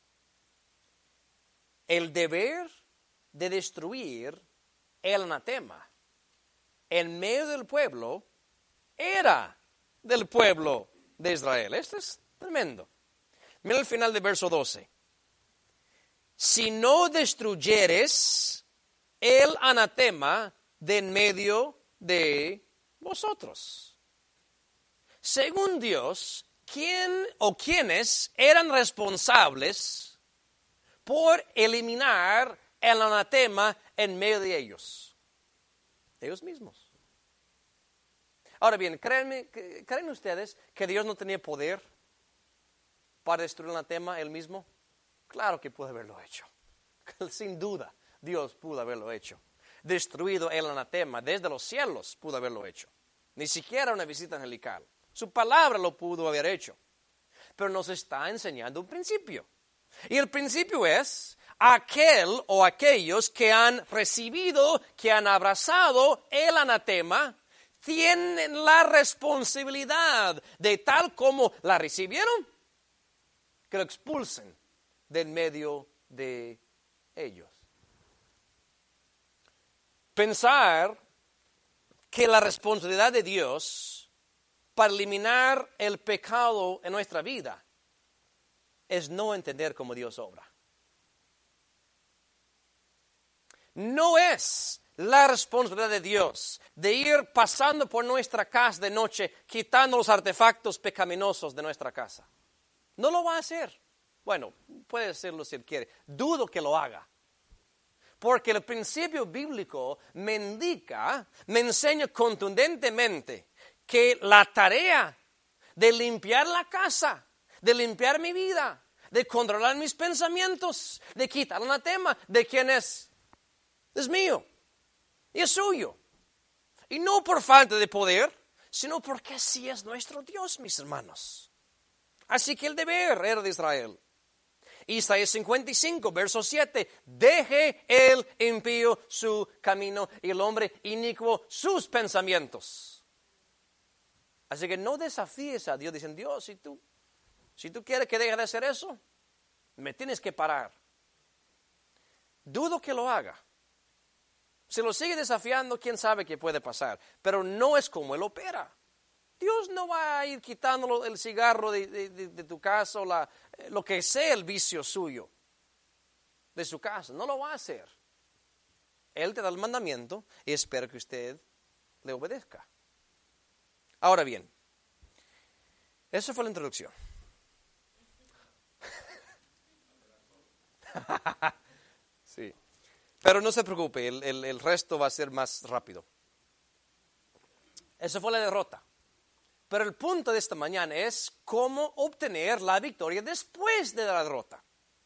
[SPEAKER 1] El deber de destruir el anatema en medio del pueblo era del pueblo de Israel. Esto es tremendo. Mira el final del verso doce. Si no destruyeres el anatema de en medio de vosotros. Según Dios, ¿quién o quiénes eran responsables por eliminar el anatema en medio de ellos? Ellos mismos. Ahora bien, ¿creen, ¿creen ustedes que Dios no tenía poder para destruir el anatema él mismo? Claro que pudo haberlo hecho. Sin duda, Dios pudo haberlo hecho. Destruido el anatema desde los cielos, pudo haberlo hecho. Ni siquiera una visita angelical. Su palabra lo pudo haber hecho. Pero nos está enseñando un principio. Y el principio es aquel o aquellos que han recibido, que han abrazado el anatema, tienen la responsabilidad de tal como la recibieron, que lo expulsen del medio de ellos. Pensar que la responsabilidad de Dios para eliminar el pecado en nuestra vida es no entender cómo Dios obra. No es la responsabilidad de Dios de ir pasando por nuestra casa de noche quitando los artefactos pecaminosos de nuestra casa. No lo va a hacer. Bueno, puede hacerlo si él quiere. Dudo que lo haga. Porque el principio bíblico me indica, me enseña contundentemente que la tarea de limpiar la casa, de limpiar mi vida, de controlar mis pensamientos, de quitar el anatema de quien es, es mío y es suyo. Y no por falta de poder, sino porque así es nuestro Dios, mis hermanos. Así que el deber era de Israel. Isaías cincuenta y cinco, verso siete. Deje el impío su camino y el hombre inicuo sus pensamientos. Así que no desafíes a Dios diciendo, Dios, si tú, si tú quieres que deje de hacer eso, me tienes que parar. Dudo que lo haga. Si lo sigue desafiando, quién sabe qué puede pasar. Pero no es como Él opera. Dios no va a ir quitando el cigarro de, de, de, de tu casa o la, lo que sea el vicio suyo de su casa. No lo va a hacer. Él te da el mandamiento y espera que usted le obedezca. Ahora bien, eso fue la introducción. Sí. Pero no se preocupe, el, el, el resto va a ser más rápido. Eso fue la derrota. Pero el punto de esta mañana es cómo obtener la victoria después de la derrota.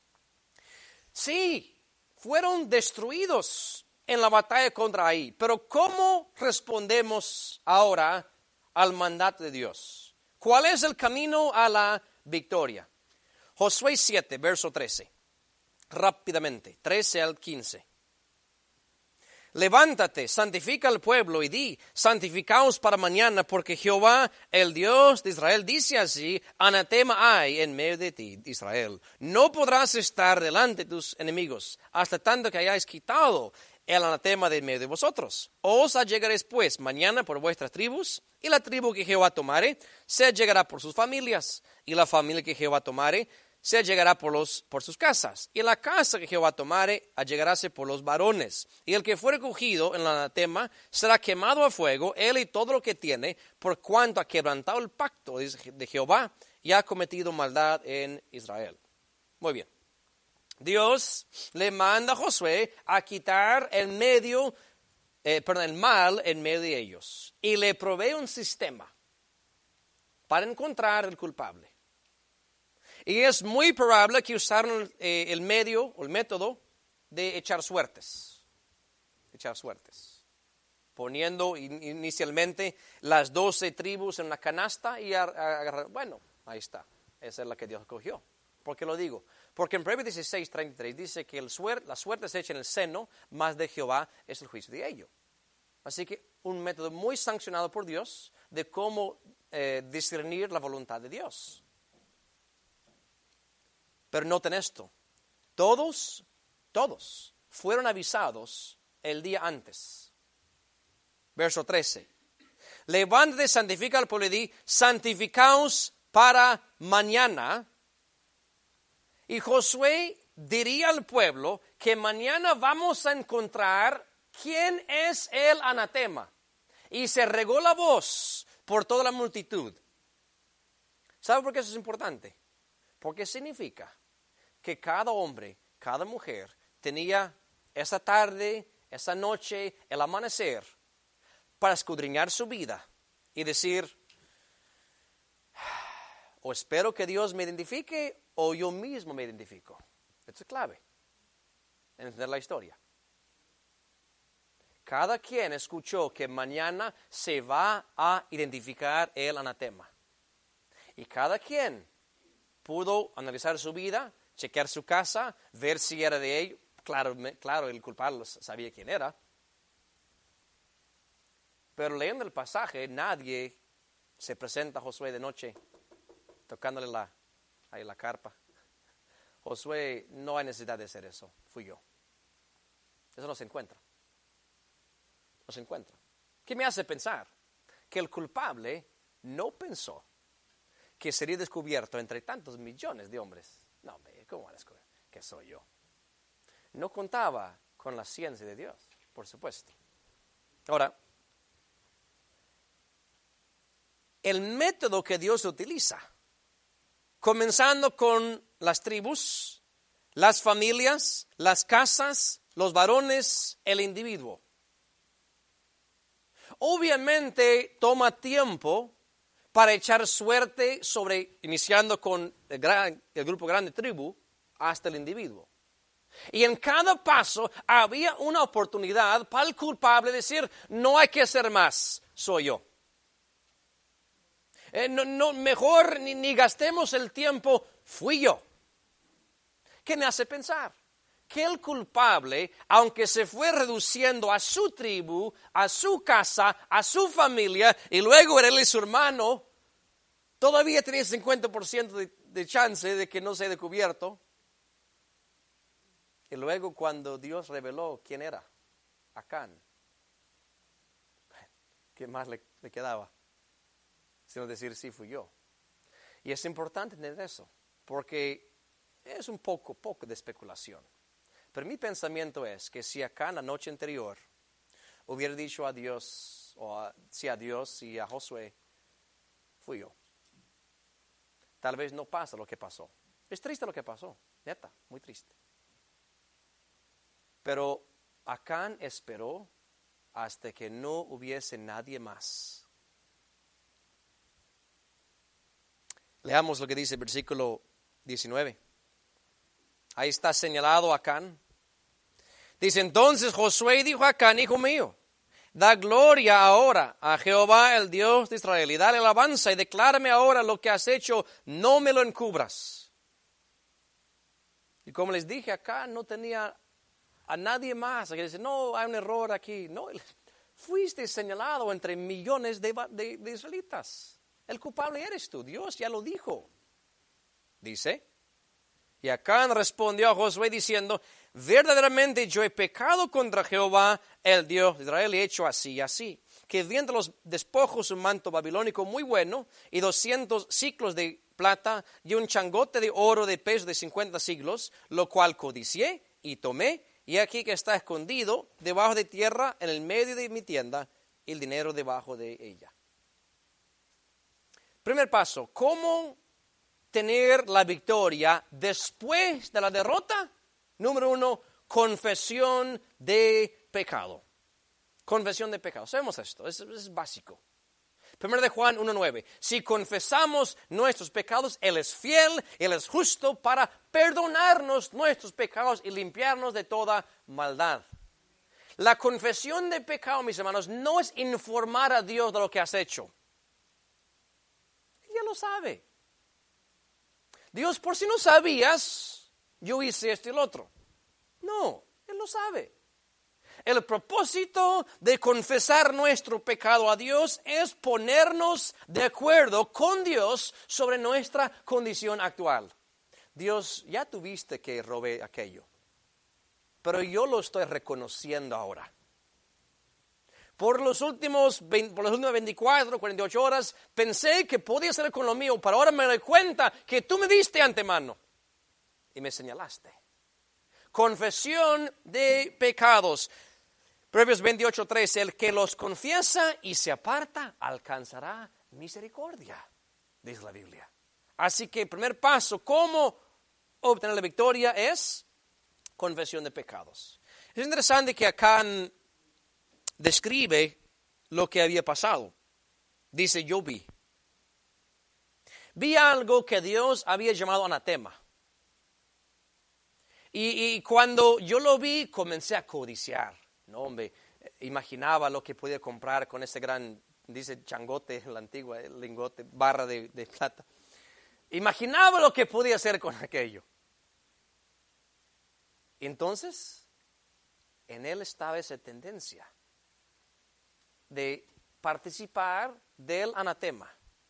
[SPEAKER 1] Sí, fueron destruidos en la batalla contra Ai, pero ¿cómo respondemos ahora al mandato de Dios? ¿Cuál es el camino a la victoria? Josué siete, verso trece. Rápidamente, trece al quince. Levántate, santifica al pueblo y di, santificaos para mañana, porque Jehová, el Dios de Israel, dice así, anatema hay en medio de ti, Israel. No podrás estar delante de tus enemigos, hasta tanto que hayáis quitado el anatema de en medio de vosotros. Os allegaréis pues mañana por vuestras tribus, y la tribu que Jehová tomare, se allegará por sus familias, y la familia que Jehová tomare, se allegará por, los, por sus casas. Y en la casa que Jehová tomare, allegaráse por los varones. Y el que fuere cogido en el anatema, será quemado a fuego, él y todo lo que tiene, por cuanto ha quebrantado el pacto de Jehová y ha cometido maldad en Israel. Muy bien. Dios le manda a Josué a quitar el medio, eh, perdón, el mal en medio de ellos. Y le provee un sistema para encontrar el culpable. Y es muy probable que usaron eh, el medio o el método de echar suertes. Echar suertes. Poniendo in, inicialmente las doce tribus en una canasta y agarrar. Bueno, ahí está. Esa es la que Dios escogió. ¿Por qué lo digo? Porque en Proverbios dieciséis, treinta y tres dice que el suer, la suerte se echa en el seno, mas de Jehová es el juicio de ello. Así que un método muy sancionado por Dios de cómo eh, discernir la voluntad de Dios. Pero noten esto, todos, todos fueron avisados el día antes. Verso trece. Levántate, santifica al pueblo y di, santificaos para mañana. Y Josué diría al pueblo que mañana vamos a encontrar quién es el anatema. Y se regó la voz por toda la multitud. ¿Sabe por qué eso es importante? Porque significa que cada hombre, cada mujer tenía esa tarde, esa noche, el amanecer para escudriñar su vida y decir, o espero que Dios me identifique o yo mismo me identifico. Esto es clave en entender la historia. Cada quien escuchó que mañana se va a identificar el anatema. Y cada quien pudo analizar su vida, chequear su casa, ver si era de ellos. Claro, claro, el culpable sabía quién era. Pero leyendo el pasaje, nadie se presenta a Josué de noche tocándole la, ahí la carpa. Josué, no hay necesidad de hacer eso, fui yo. Eso no se encuentra. No se encuentra. ¿Qué me hace pensar? Que el culpable no pensó que sería descubierto entre tantos millones de hombres. No, ¿cómo van a descubrir que soy yo? No contaba con la ciencia de Dios, por supuesto. Ahora, el método que Dios utiliza, comenzando con las tribus, las familias, las casas, los varones, el individuo. Obviamente toma tiempo para echar suerte sobre, iniciando con el, gran, el grupo grande tribu, hasta el individuo. Y en cada paso había una oportunidad para el culpable de decir, no hay que hacer más, soy yo. Eh, no, no, mejor ni, ni gastemos el tiempo, fui yo. ¿Qué me hace pensar? Que el culpable, aunque se fue reduciendo a su tribu, a su casa, a su familia, y luego era él y su hermano, todavía tenía cincuenta por ciento de, de chance de que no sea descubierto. Y luego cuando Dios reveló quién era, Acán, ¿qué más le, le quedaba? Sino decir, sí, fui yo. Y es importante entender eso, porque es un poco, poco de especulación. Pero mi pensamiento es que si Acán la noche anterior hubiera dicho a Dios, o a, sí a Dios y a Josué, fui yo. Tal vez no pasa lo que pasó. Es triste lo que pasó, neta, muy triste. Pero Acán esperó hasta que no hubiese nadie más. Leamos lo que dice el versículo diecinueve. Ahí está señalado Acán. Dice, entonces Josué dijo a Acán, hijo mío, da gloria ahora a Jehová, el Dios de Israel, y dale alabanza, y declárame ahora lo que has hecho, no me lo encubras. Y como les dije, Acán no tenía a nadie más. Que dice, no, hay un error aquí. No, fuiste señalado entre millones de, de, de israelitas. El culpable eres tú, Dios ya lo dijo. Dice, y Acán respondió a Josué diciendo, verdaderamente yo he pecado contra Jehová, el Dios de Israel, y he hecho así y así. Que viendo los despojos un manto babilónico muy bueno, y doscientos ciclos de plata, y un changote de oro de peso de cincuenta siglos, lo cual codicié y tomé, y aquí que está escondido debajo de tierra en el medio de mi tienda, y el dinero debajo de ella. Primer paso, ¿cómo tener la victoria después de la derrota? Número uno, confesión de pecado. Confesión de pecado. Sabemos esto, es, es básico. Primero de Juan uno nueve. Si confesamos nuestros pecados, Él es fiel, Él es justo para perdonarnos nuestros pecados y limpiarnos de toda maldad. La confesión de pecado, mis hermanos, no es informar a Dios de lo que has hecho. Él ya lo sabe. Dios, por si no sabías, yo hice esto y el otro. No, Él lo sabe. El propósito de confesar nuestro pecado a Dios es ponernos de acuerdo con Dios sobre nuestra condición actual. Dios, ya tuviste que robé aquello, pero yo lo estoy reconociendo ahora. Por los últimos veinte, por las últimas veinticuatro, cuarenta y ocho horas, pensé que podía hacer con lo mío, pero ahora me doy cuenta que tú me diste antemano y me señalaste. Confesión de pecados. Proverbios veintiocho, tres, el que los confiesa y se aparta alcanzará misericordia, dice la Biblia. Así que el primer paso, ¿cómo obtener la victoria? Es confesión de pecados. Es interesante que Acán describe lo que había pasado. Dice, yo vi. Vi algo que Dios había llamado anatema. Y, y cuando yo lo vi, comencé a codiciar. No, hombre, imaginaba lo que podía comprar con ese gran, dice changote, la antigua, el lingote, barra de, de plata. Imaginaba lo que podía hacer con aquello. Entonces, en él estaba esa tendencia de participar del anatema.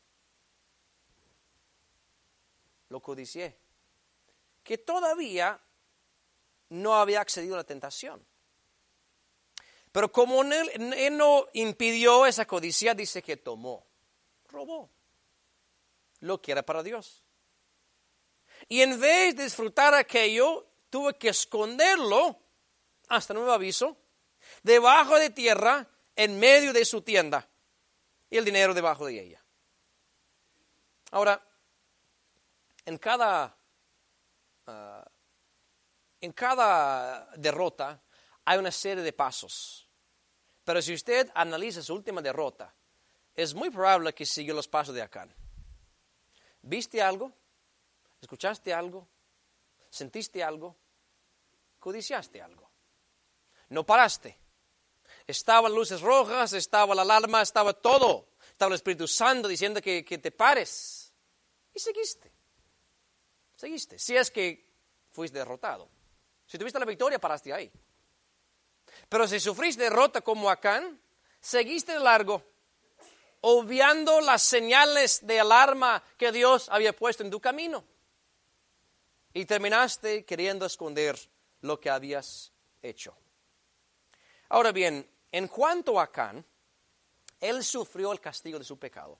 [SPEAKER 1] Lo codicié. Que todavía no había accedido a la tentación. Pero como él, él no impidió esa codicia, dice que tomó, robó lo que era para Dios. Y en vez de disfrutar aquello, tuve que esconderlo, hasta nuevo aviso, debajo de tierra, en medio de su tienda, y el dinero debajo de ella. Ahora, en cada, uh, en cada derrota hay una serie de pasos. Pero si usted analiza su última derrota, es muy probable que siguió los pasos de Acán. ¿Viste algo? ¿Escuchaste algo? ¿Sentiste algo? ¿Codiciaste algo? No paraste. Estaban luces rojas, estaba la alarma, estaba todo. Estaba el Espíritu Santo diciendo que, que te pares. Y seguiste. Seguiste. Si es que fuiste derrotado. Si tuviste la victoria, paraste ahí. Pero si sufriste derrota como Acán, seguiste de largo, obviando las señales de alarma que Dios había puesto en tu camino. Y terminaste queriendo esconder lo que habías hecho. Ahora bien, en cuanto a Acán, él sufrió el castigo de su pecado.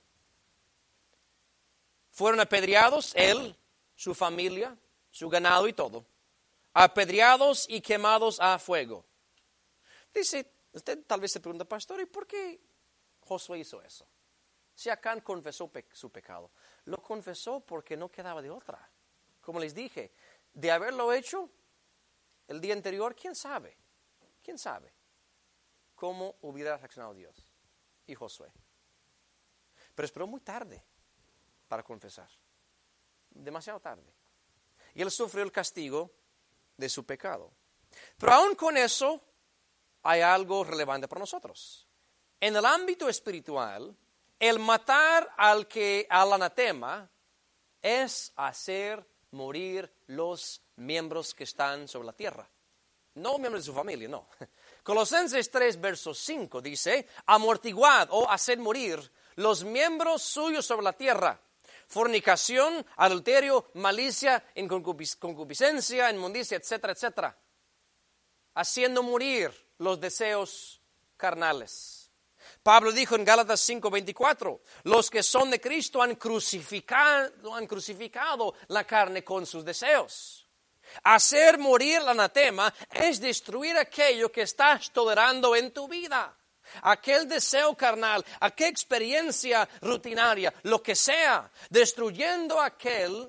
[SPEAKER 1] Fueron apedreados él, su familia, su ganado y todo. Apedreados y quemados a fuego. Dice, usted tal vez se pregunta, pastor, ¿y por qué Josué hizo eso? Si Acán confesó pe- su pecado. Lo confesó porque no quedaba de otra. Como les dije, de haberlo hecho el día anterior, ¿quién sabe? ¿Quién sabe cómo hubiera reaccionado Dios y Josué? Pero esperó muy tarde para confesar. Demasiado tarde. Y él sufrió el castigo de su pecado. Pero aún con eso, hay algo relevante para nosotros. En el ámbito espiritual, el matar al que al anatema es hacer morir los miembros que están sobre la tierra. No miembros de su familia, no. Colosenses tres, verso cinco dice, amortiguad o hacer morir los miembros suyos sobre la tierra. Fornicación, adulterio, malicia, concupiscencia, inmundicia, etcétera, etcétera. Haciendo morir los deseos carnales. Pablo dijo en Gálatas cinco veinticuatro, los que son de Cristo han crucificado, han crucificado la carne con sus deseos. Hacer morir el anatema es destruir aquello que estás tolerando en tu vida. Aquel deseo carnal, aquella experiencia rutinaria, lo que sea, destruyendo aquel,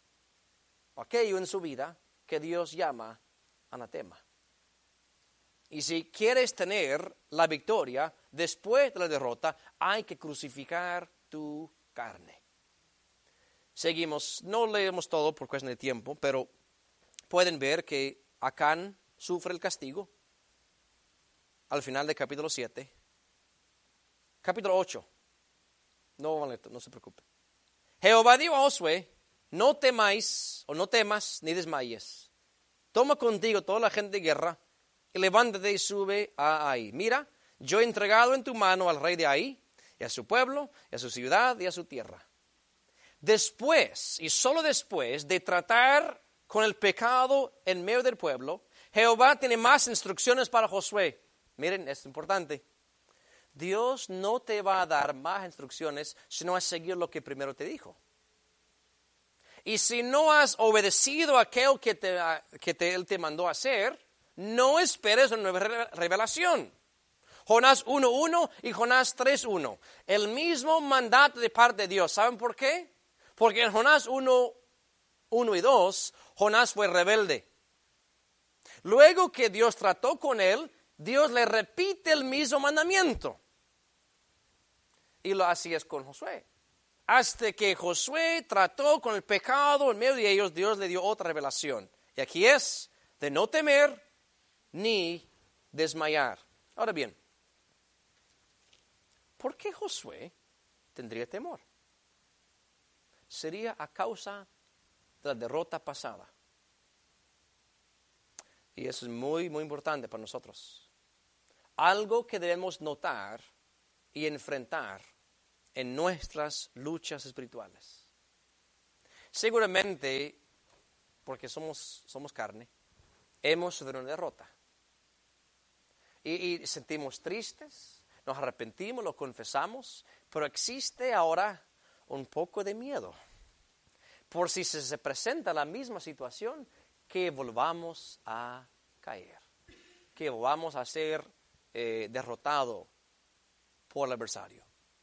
[SPEAKER 1] aquello en su vida que Dios llama anatema. Y si quieres tener la victoria después de la derrota, hay que crucificar tu carne. Seguimos, no leemos todo por cuestión de tiempo, pero pueden ver que Acán sufre el castigo al final del capítulo siete. Capítulo ocho. No, no se preocupe. Jehová dijo a Josué, no temáis o no temas ni desmayes. Toma contigo toda la gente de guerra y levántate y sube a Ai. Mira, yo he entregado en tu mano al rey de Ai y a su pueblo, y a su ciudad y a su tierra. Después, y solo después de tratar con el pecado en medio del pueblo, Jehová tiene más instrucciones para Josué. Miren, es importante. Dios no te va a dar más instrucciones si no has seguido lo que primero te dijo. Y si no has obedecido a aquello que, te, que te, Él te mandó a hacer, no esperes una nueva revelación. Jonás uno uno y Jonás tres uno. El mismo mandato de parte de Dios. ¿Saben por qué? Porque en Jonás uno uno y dos, Jonás fue rebelde. Luego que Dios trató con él, Dios le repite el mismo mandamiento. Y lo así es con Josué. Hasta que Josué trató con el pecado en medio de ellos, Dios le dio otra revelación. Y aquí es de no temer ni desmayar. Ahora bien, ¿por qué Josué tendría temor? Sería a causa de la derrota pasada. Y eso es muy, muy importante para nosotros. Algo que debemos notar y enfrentar en nuestras luchas espirituales. Seguramente, porque somos, somos carne, hemos sufrido una derrota. Y, y sentimos tristes, nos arrepentimos, lo confesamos, pero existe ahora un poco de miedo. Por si se presenta la misma situación, que volvamos a caer, que volvamos a ser eh, derrotados por el adversario.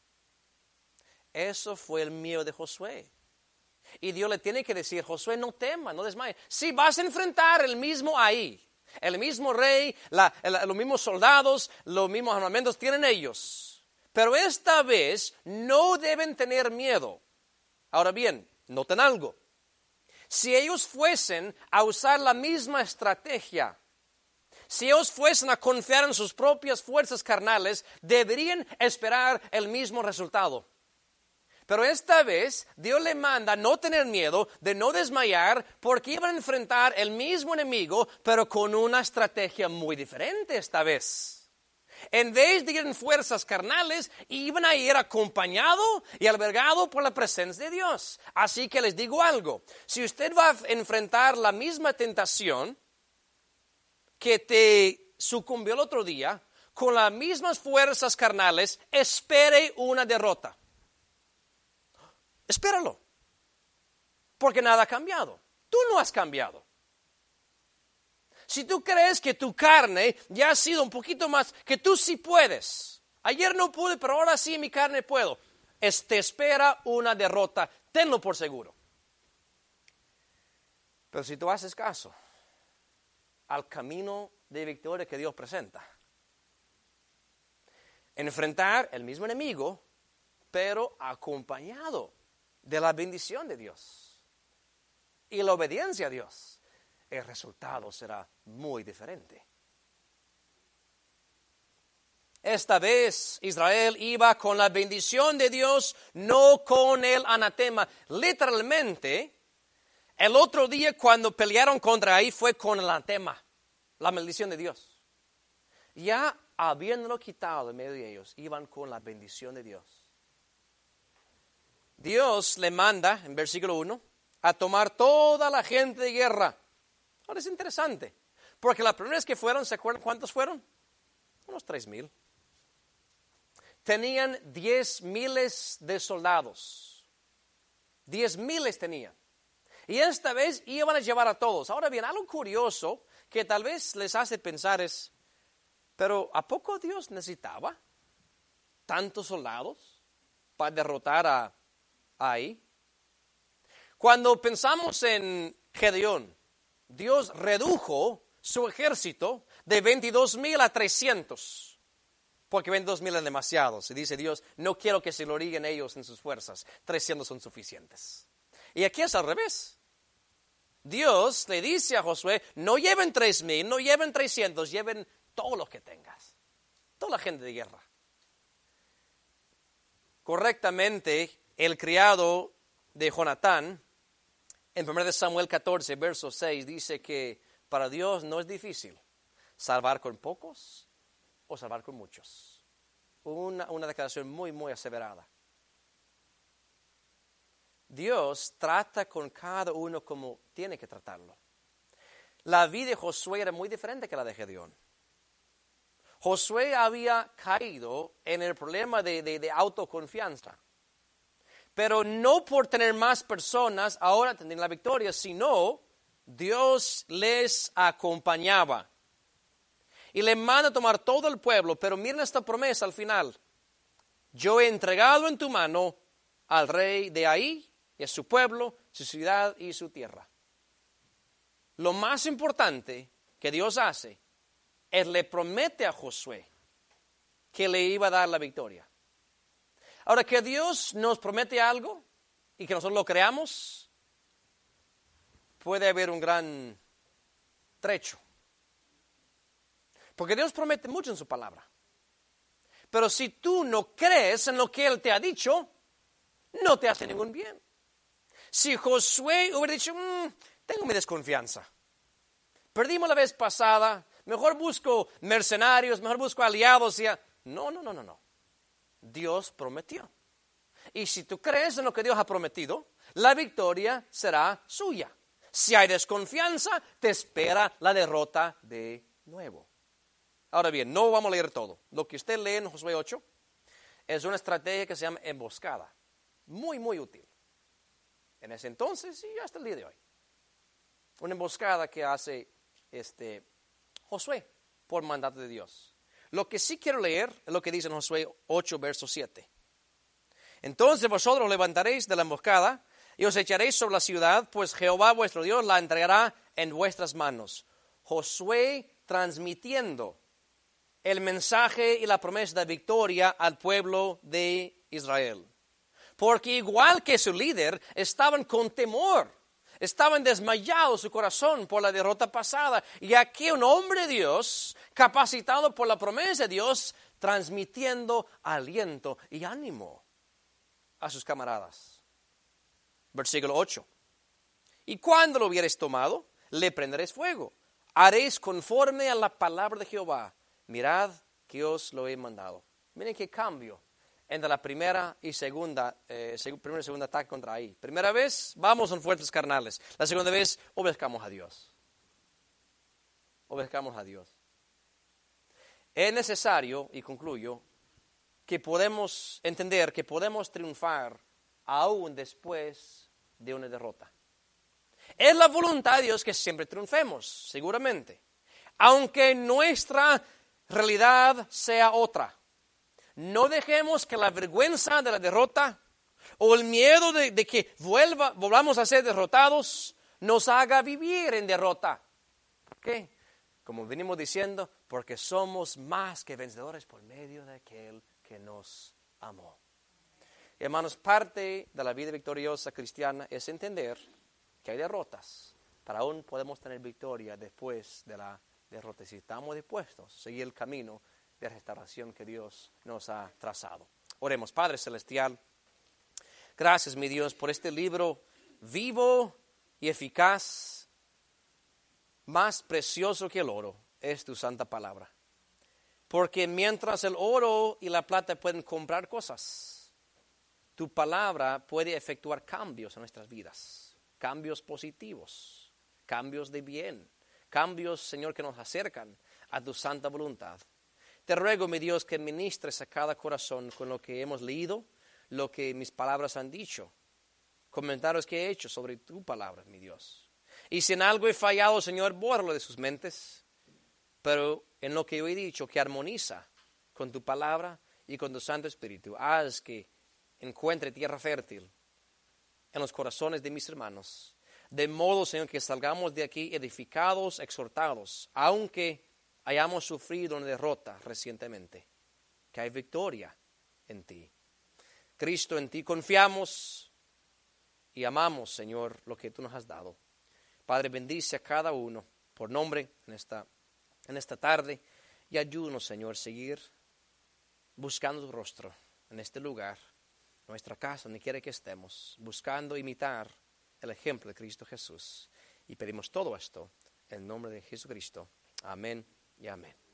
[SPEAKER 1] Eso fue el miedo de Josué. Y Dios le tiene que decir, Josué, no temas, no desmayes. Si vas a enfrentar el mismo ahí, el mismo rey, la, el, los mismos soldados, los mismos armamentos tienen ellos. Pero esta vez no deben tener miedo. Ahora bien, noten algo. Si ellos fuesen a usar la misma estrategia, si ellos fuesen a confiar en sus propias fuerzas carnales, deberían esperar el mismo resultado. Pero esta vez Dios le manda no tener miedo, de no desmayar, porque iban a enfrentar el mismo enemigo, pero con una estrategia muy diferente esta vez. En vez de ir en fuerzas carnales, iban a ir acompañado y albergado por la presencia de Dios. Así que les digo algo, si usted va a enfrentar la misma tentación que te sucumbió el otro día, con las mismas fuerzas carnales, espere una derrota. Espéralo, porque nada ha cambiado. Tú no has cambiado. Si tú crees que tu carne ya ha sido un poquito más, que tú sí puedes. Ayer no pude, pero ahora sí mi carne puedo. Es, te espera una derrota, tenlo por seguro. Pero si tú haces caso al camino de victoria que Dios presenta, enfrentar el mismo enemigo, pero acompañado de la bendición de Dios y la obediencia a Dios, el resultado será muy diferente. Esta vez Israel iba con la bendición de Dios, no con el anatema. Literalmente, el otro día cuando pelearon contra ahí fue con el anatema, la maldición de Dios. Ya habiéndolo quitado en medio de ellos, iban con la bendición de Dios. Dios le manda, en versículo uno, a tomar toda la gente de guerra. Ahora es interesante, porque la primera vez que fueron, ¿se acuerdan cuántos fueron? Unos tres mil. Tenían diez miles de soldados. Diez miles tenían. Y esta vez iban a llevar a todos. Ahora bien, algo curioso que tal vez les hace pensar es, pero ¿a poco Dios necesitaba tantos soldados para derrotar a Ahí? Cuando pensamos en Gedeón, Dios redujo su ejército de veintidós mil a trescientos, porque veintidós mil es demasiado. Se dice Dios, no quiero que se gloríen ellos en sus fuerzas, trescientos son suficientes. Y aquí es al revés. Dios le dice a Josué, no lleven tres mil, no lleven trescientos, lleven todo lo que tengas, toda la gente de guerra. Correctamente, el criado de Jonatán En primero de Samuel catorce, verso seis, dice que para Dios no es difícil salvar con pocos o salvar con muchos. Una, una declaración muy, muy aseverada. Dios trata con cada uno como tiene que tratarlo. La vida de Josué era muy diferente que la de Gedeón. Josué había caído en el problema de, de, de autoconfianza. Pero no por tener más personas, ahora tendrían la victoria, sino Dios les acompañaba. Y le manda a tomar todo el pueblo, pero miren esta promesa al final. Yo he entregado en tu mano al rey de ahí, y a su pueblo, su ciudad y su tierra. Lo más importante que Dios hace es le promete a Josué que le iba a dar la victoria. Ahora, que Dios nos promete algo y que nosotros lo creamos, puede haber un gran trecho. Porque Dios promete mucho en su palabra. Pero si tú no crees en lo que Él te ha dicho, no te hace ningún bien. Si Josué hubiera dicho, mmm, tengo mi desconfianza. Perdimos la vez pasada, mejor busco mercenarios, mejor busco aliados. Y a... No, no, no, no, no. Dios prometió. Y si tú crees en lo que Dios ha prometido, la victoria será suya. Si hay desconfianza, te espera la derrota de nuevo. Ahora bien, no vamos a leer todo. Lo que usted lee en Josué ocho es una estrategia que se llama emboscada. Muy, muy útil. En ese entonces y hasta el día de hoy. Una emboscada que hace este, Josué por mandato de Dios. Lo que sí quiero leer es lo que dice en Josué ocho, verso siete. Entonces vosotros levantaréis de la emboscada y os echaréis sobre la ciudad, pues Jehová vuestro Dios la entregará en vuestras manos. Josué transmitiendo el mensaje y la promesa de victoria al pueblo de Israel. Porque igual que su líder, estaban con temor, estaban desmayados su corazón por la derrota pasada. Y aquí un hombre de Dios, capacitado por la promesa de Dios, transmitiendo aliento y ánimo a sus camaradas. Versículo ocho. Y cuando lo hubiereis tomado, le prenderéis fuego. Haréis conforme a la palabra de Jehová. Mirad que os lo he mandado. Miren qué cambio entre la primera y segunda, eh, seg- primera y segunda ataque contra ahí. Primera vez, vamos en fuerzas carnales. La segunda vez, obedezcamos a Dios. Obedezcamos a Dios. Es necesario, y concluyo, que podemos entender que podemos triunfar aún después de una derrota. Es la voluntad de Dios que siempre triunfemos, seguramente. Aunque nuestra realidad sea otra. No dejemos que la vergüenza de la derrota o el miedo de, de que vuelva, volvamos a ser derrotados nos haga vivir en derrota. ¿Por qué? Como venimos diciendo, porque somos más que vencedores por medio de aquel que nos amó. Hermanos, parte de la vida victoriosa cristiana es entender que hay derrotas, pero aún podemos tener victoria después de la derrota. Si estamos dispuestos a seguir el camino de restauración que Dios nos ha trazado. Oremos. Padre Celestial, gracias, mi Dios, por este libro vivo y eficaz, más precioso que el oro, es tu santa palabra. Porque mientras el oro y la plata pueden comprar cosas, tu palabra puede efectuar cambios en nuestras vidas, cambios positivos, cambios de bien, cambios, Señor, que nos acercan a tu santa voluntad. Te ruego, mi Dios, que ministres a cada corazón con lo que hemos leído, lo que mis palabras han dicho, comentarios que he hecho sobre tu palabra, mi Dios. Y si en algo he fallado, Señor, bórralo de sus mentes, pero en lo que yo he dicho, que armoniza con tu palabra y con tu Santo Espíritu, haz que encuentre tierra fértil en los corazones de mis hermanos, de modo, Señor, que salgamos de aquí edificados, exhortados, aunque hayamos sufrido una derrota recientemente, que hay victoria en ti. Cristo, en ti confiamos y amamos, Señor, lo que tú nos has dado. Padre, bendice a cada uno por nombre en esta, en esta tarde y ayúdanos, Señor, a seguir buscando tu rostro en este lugar, nuestra casa, donde quiera que estemos, buscando imitar el ejemplo de Cristo Jesús. Y pedimos todo esto en el nombre de Jesucristo. Amén y amén.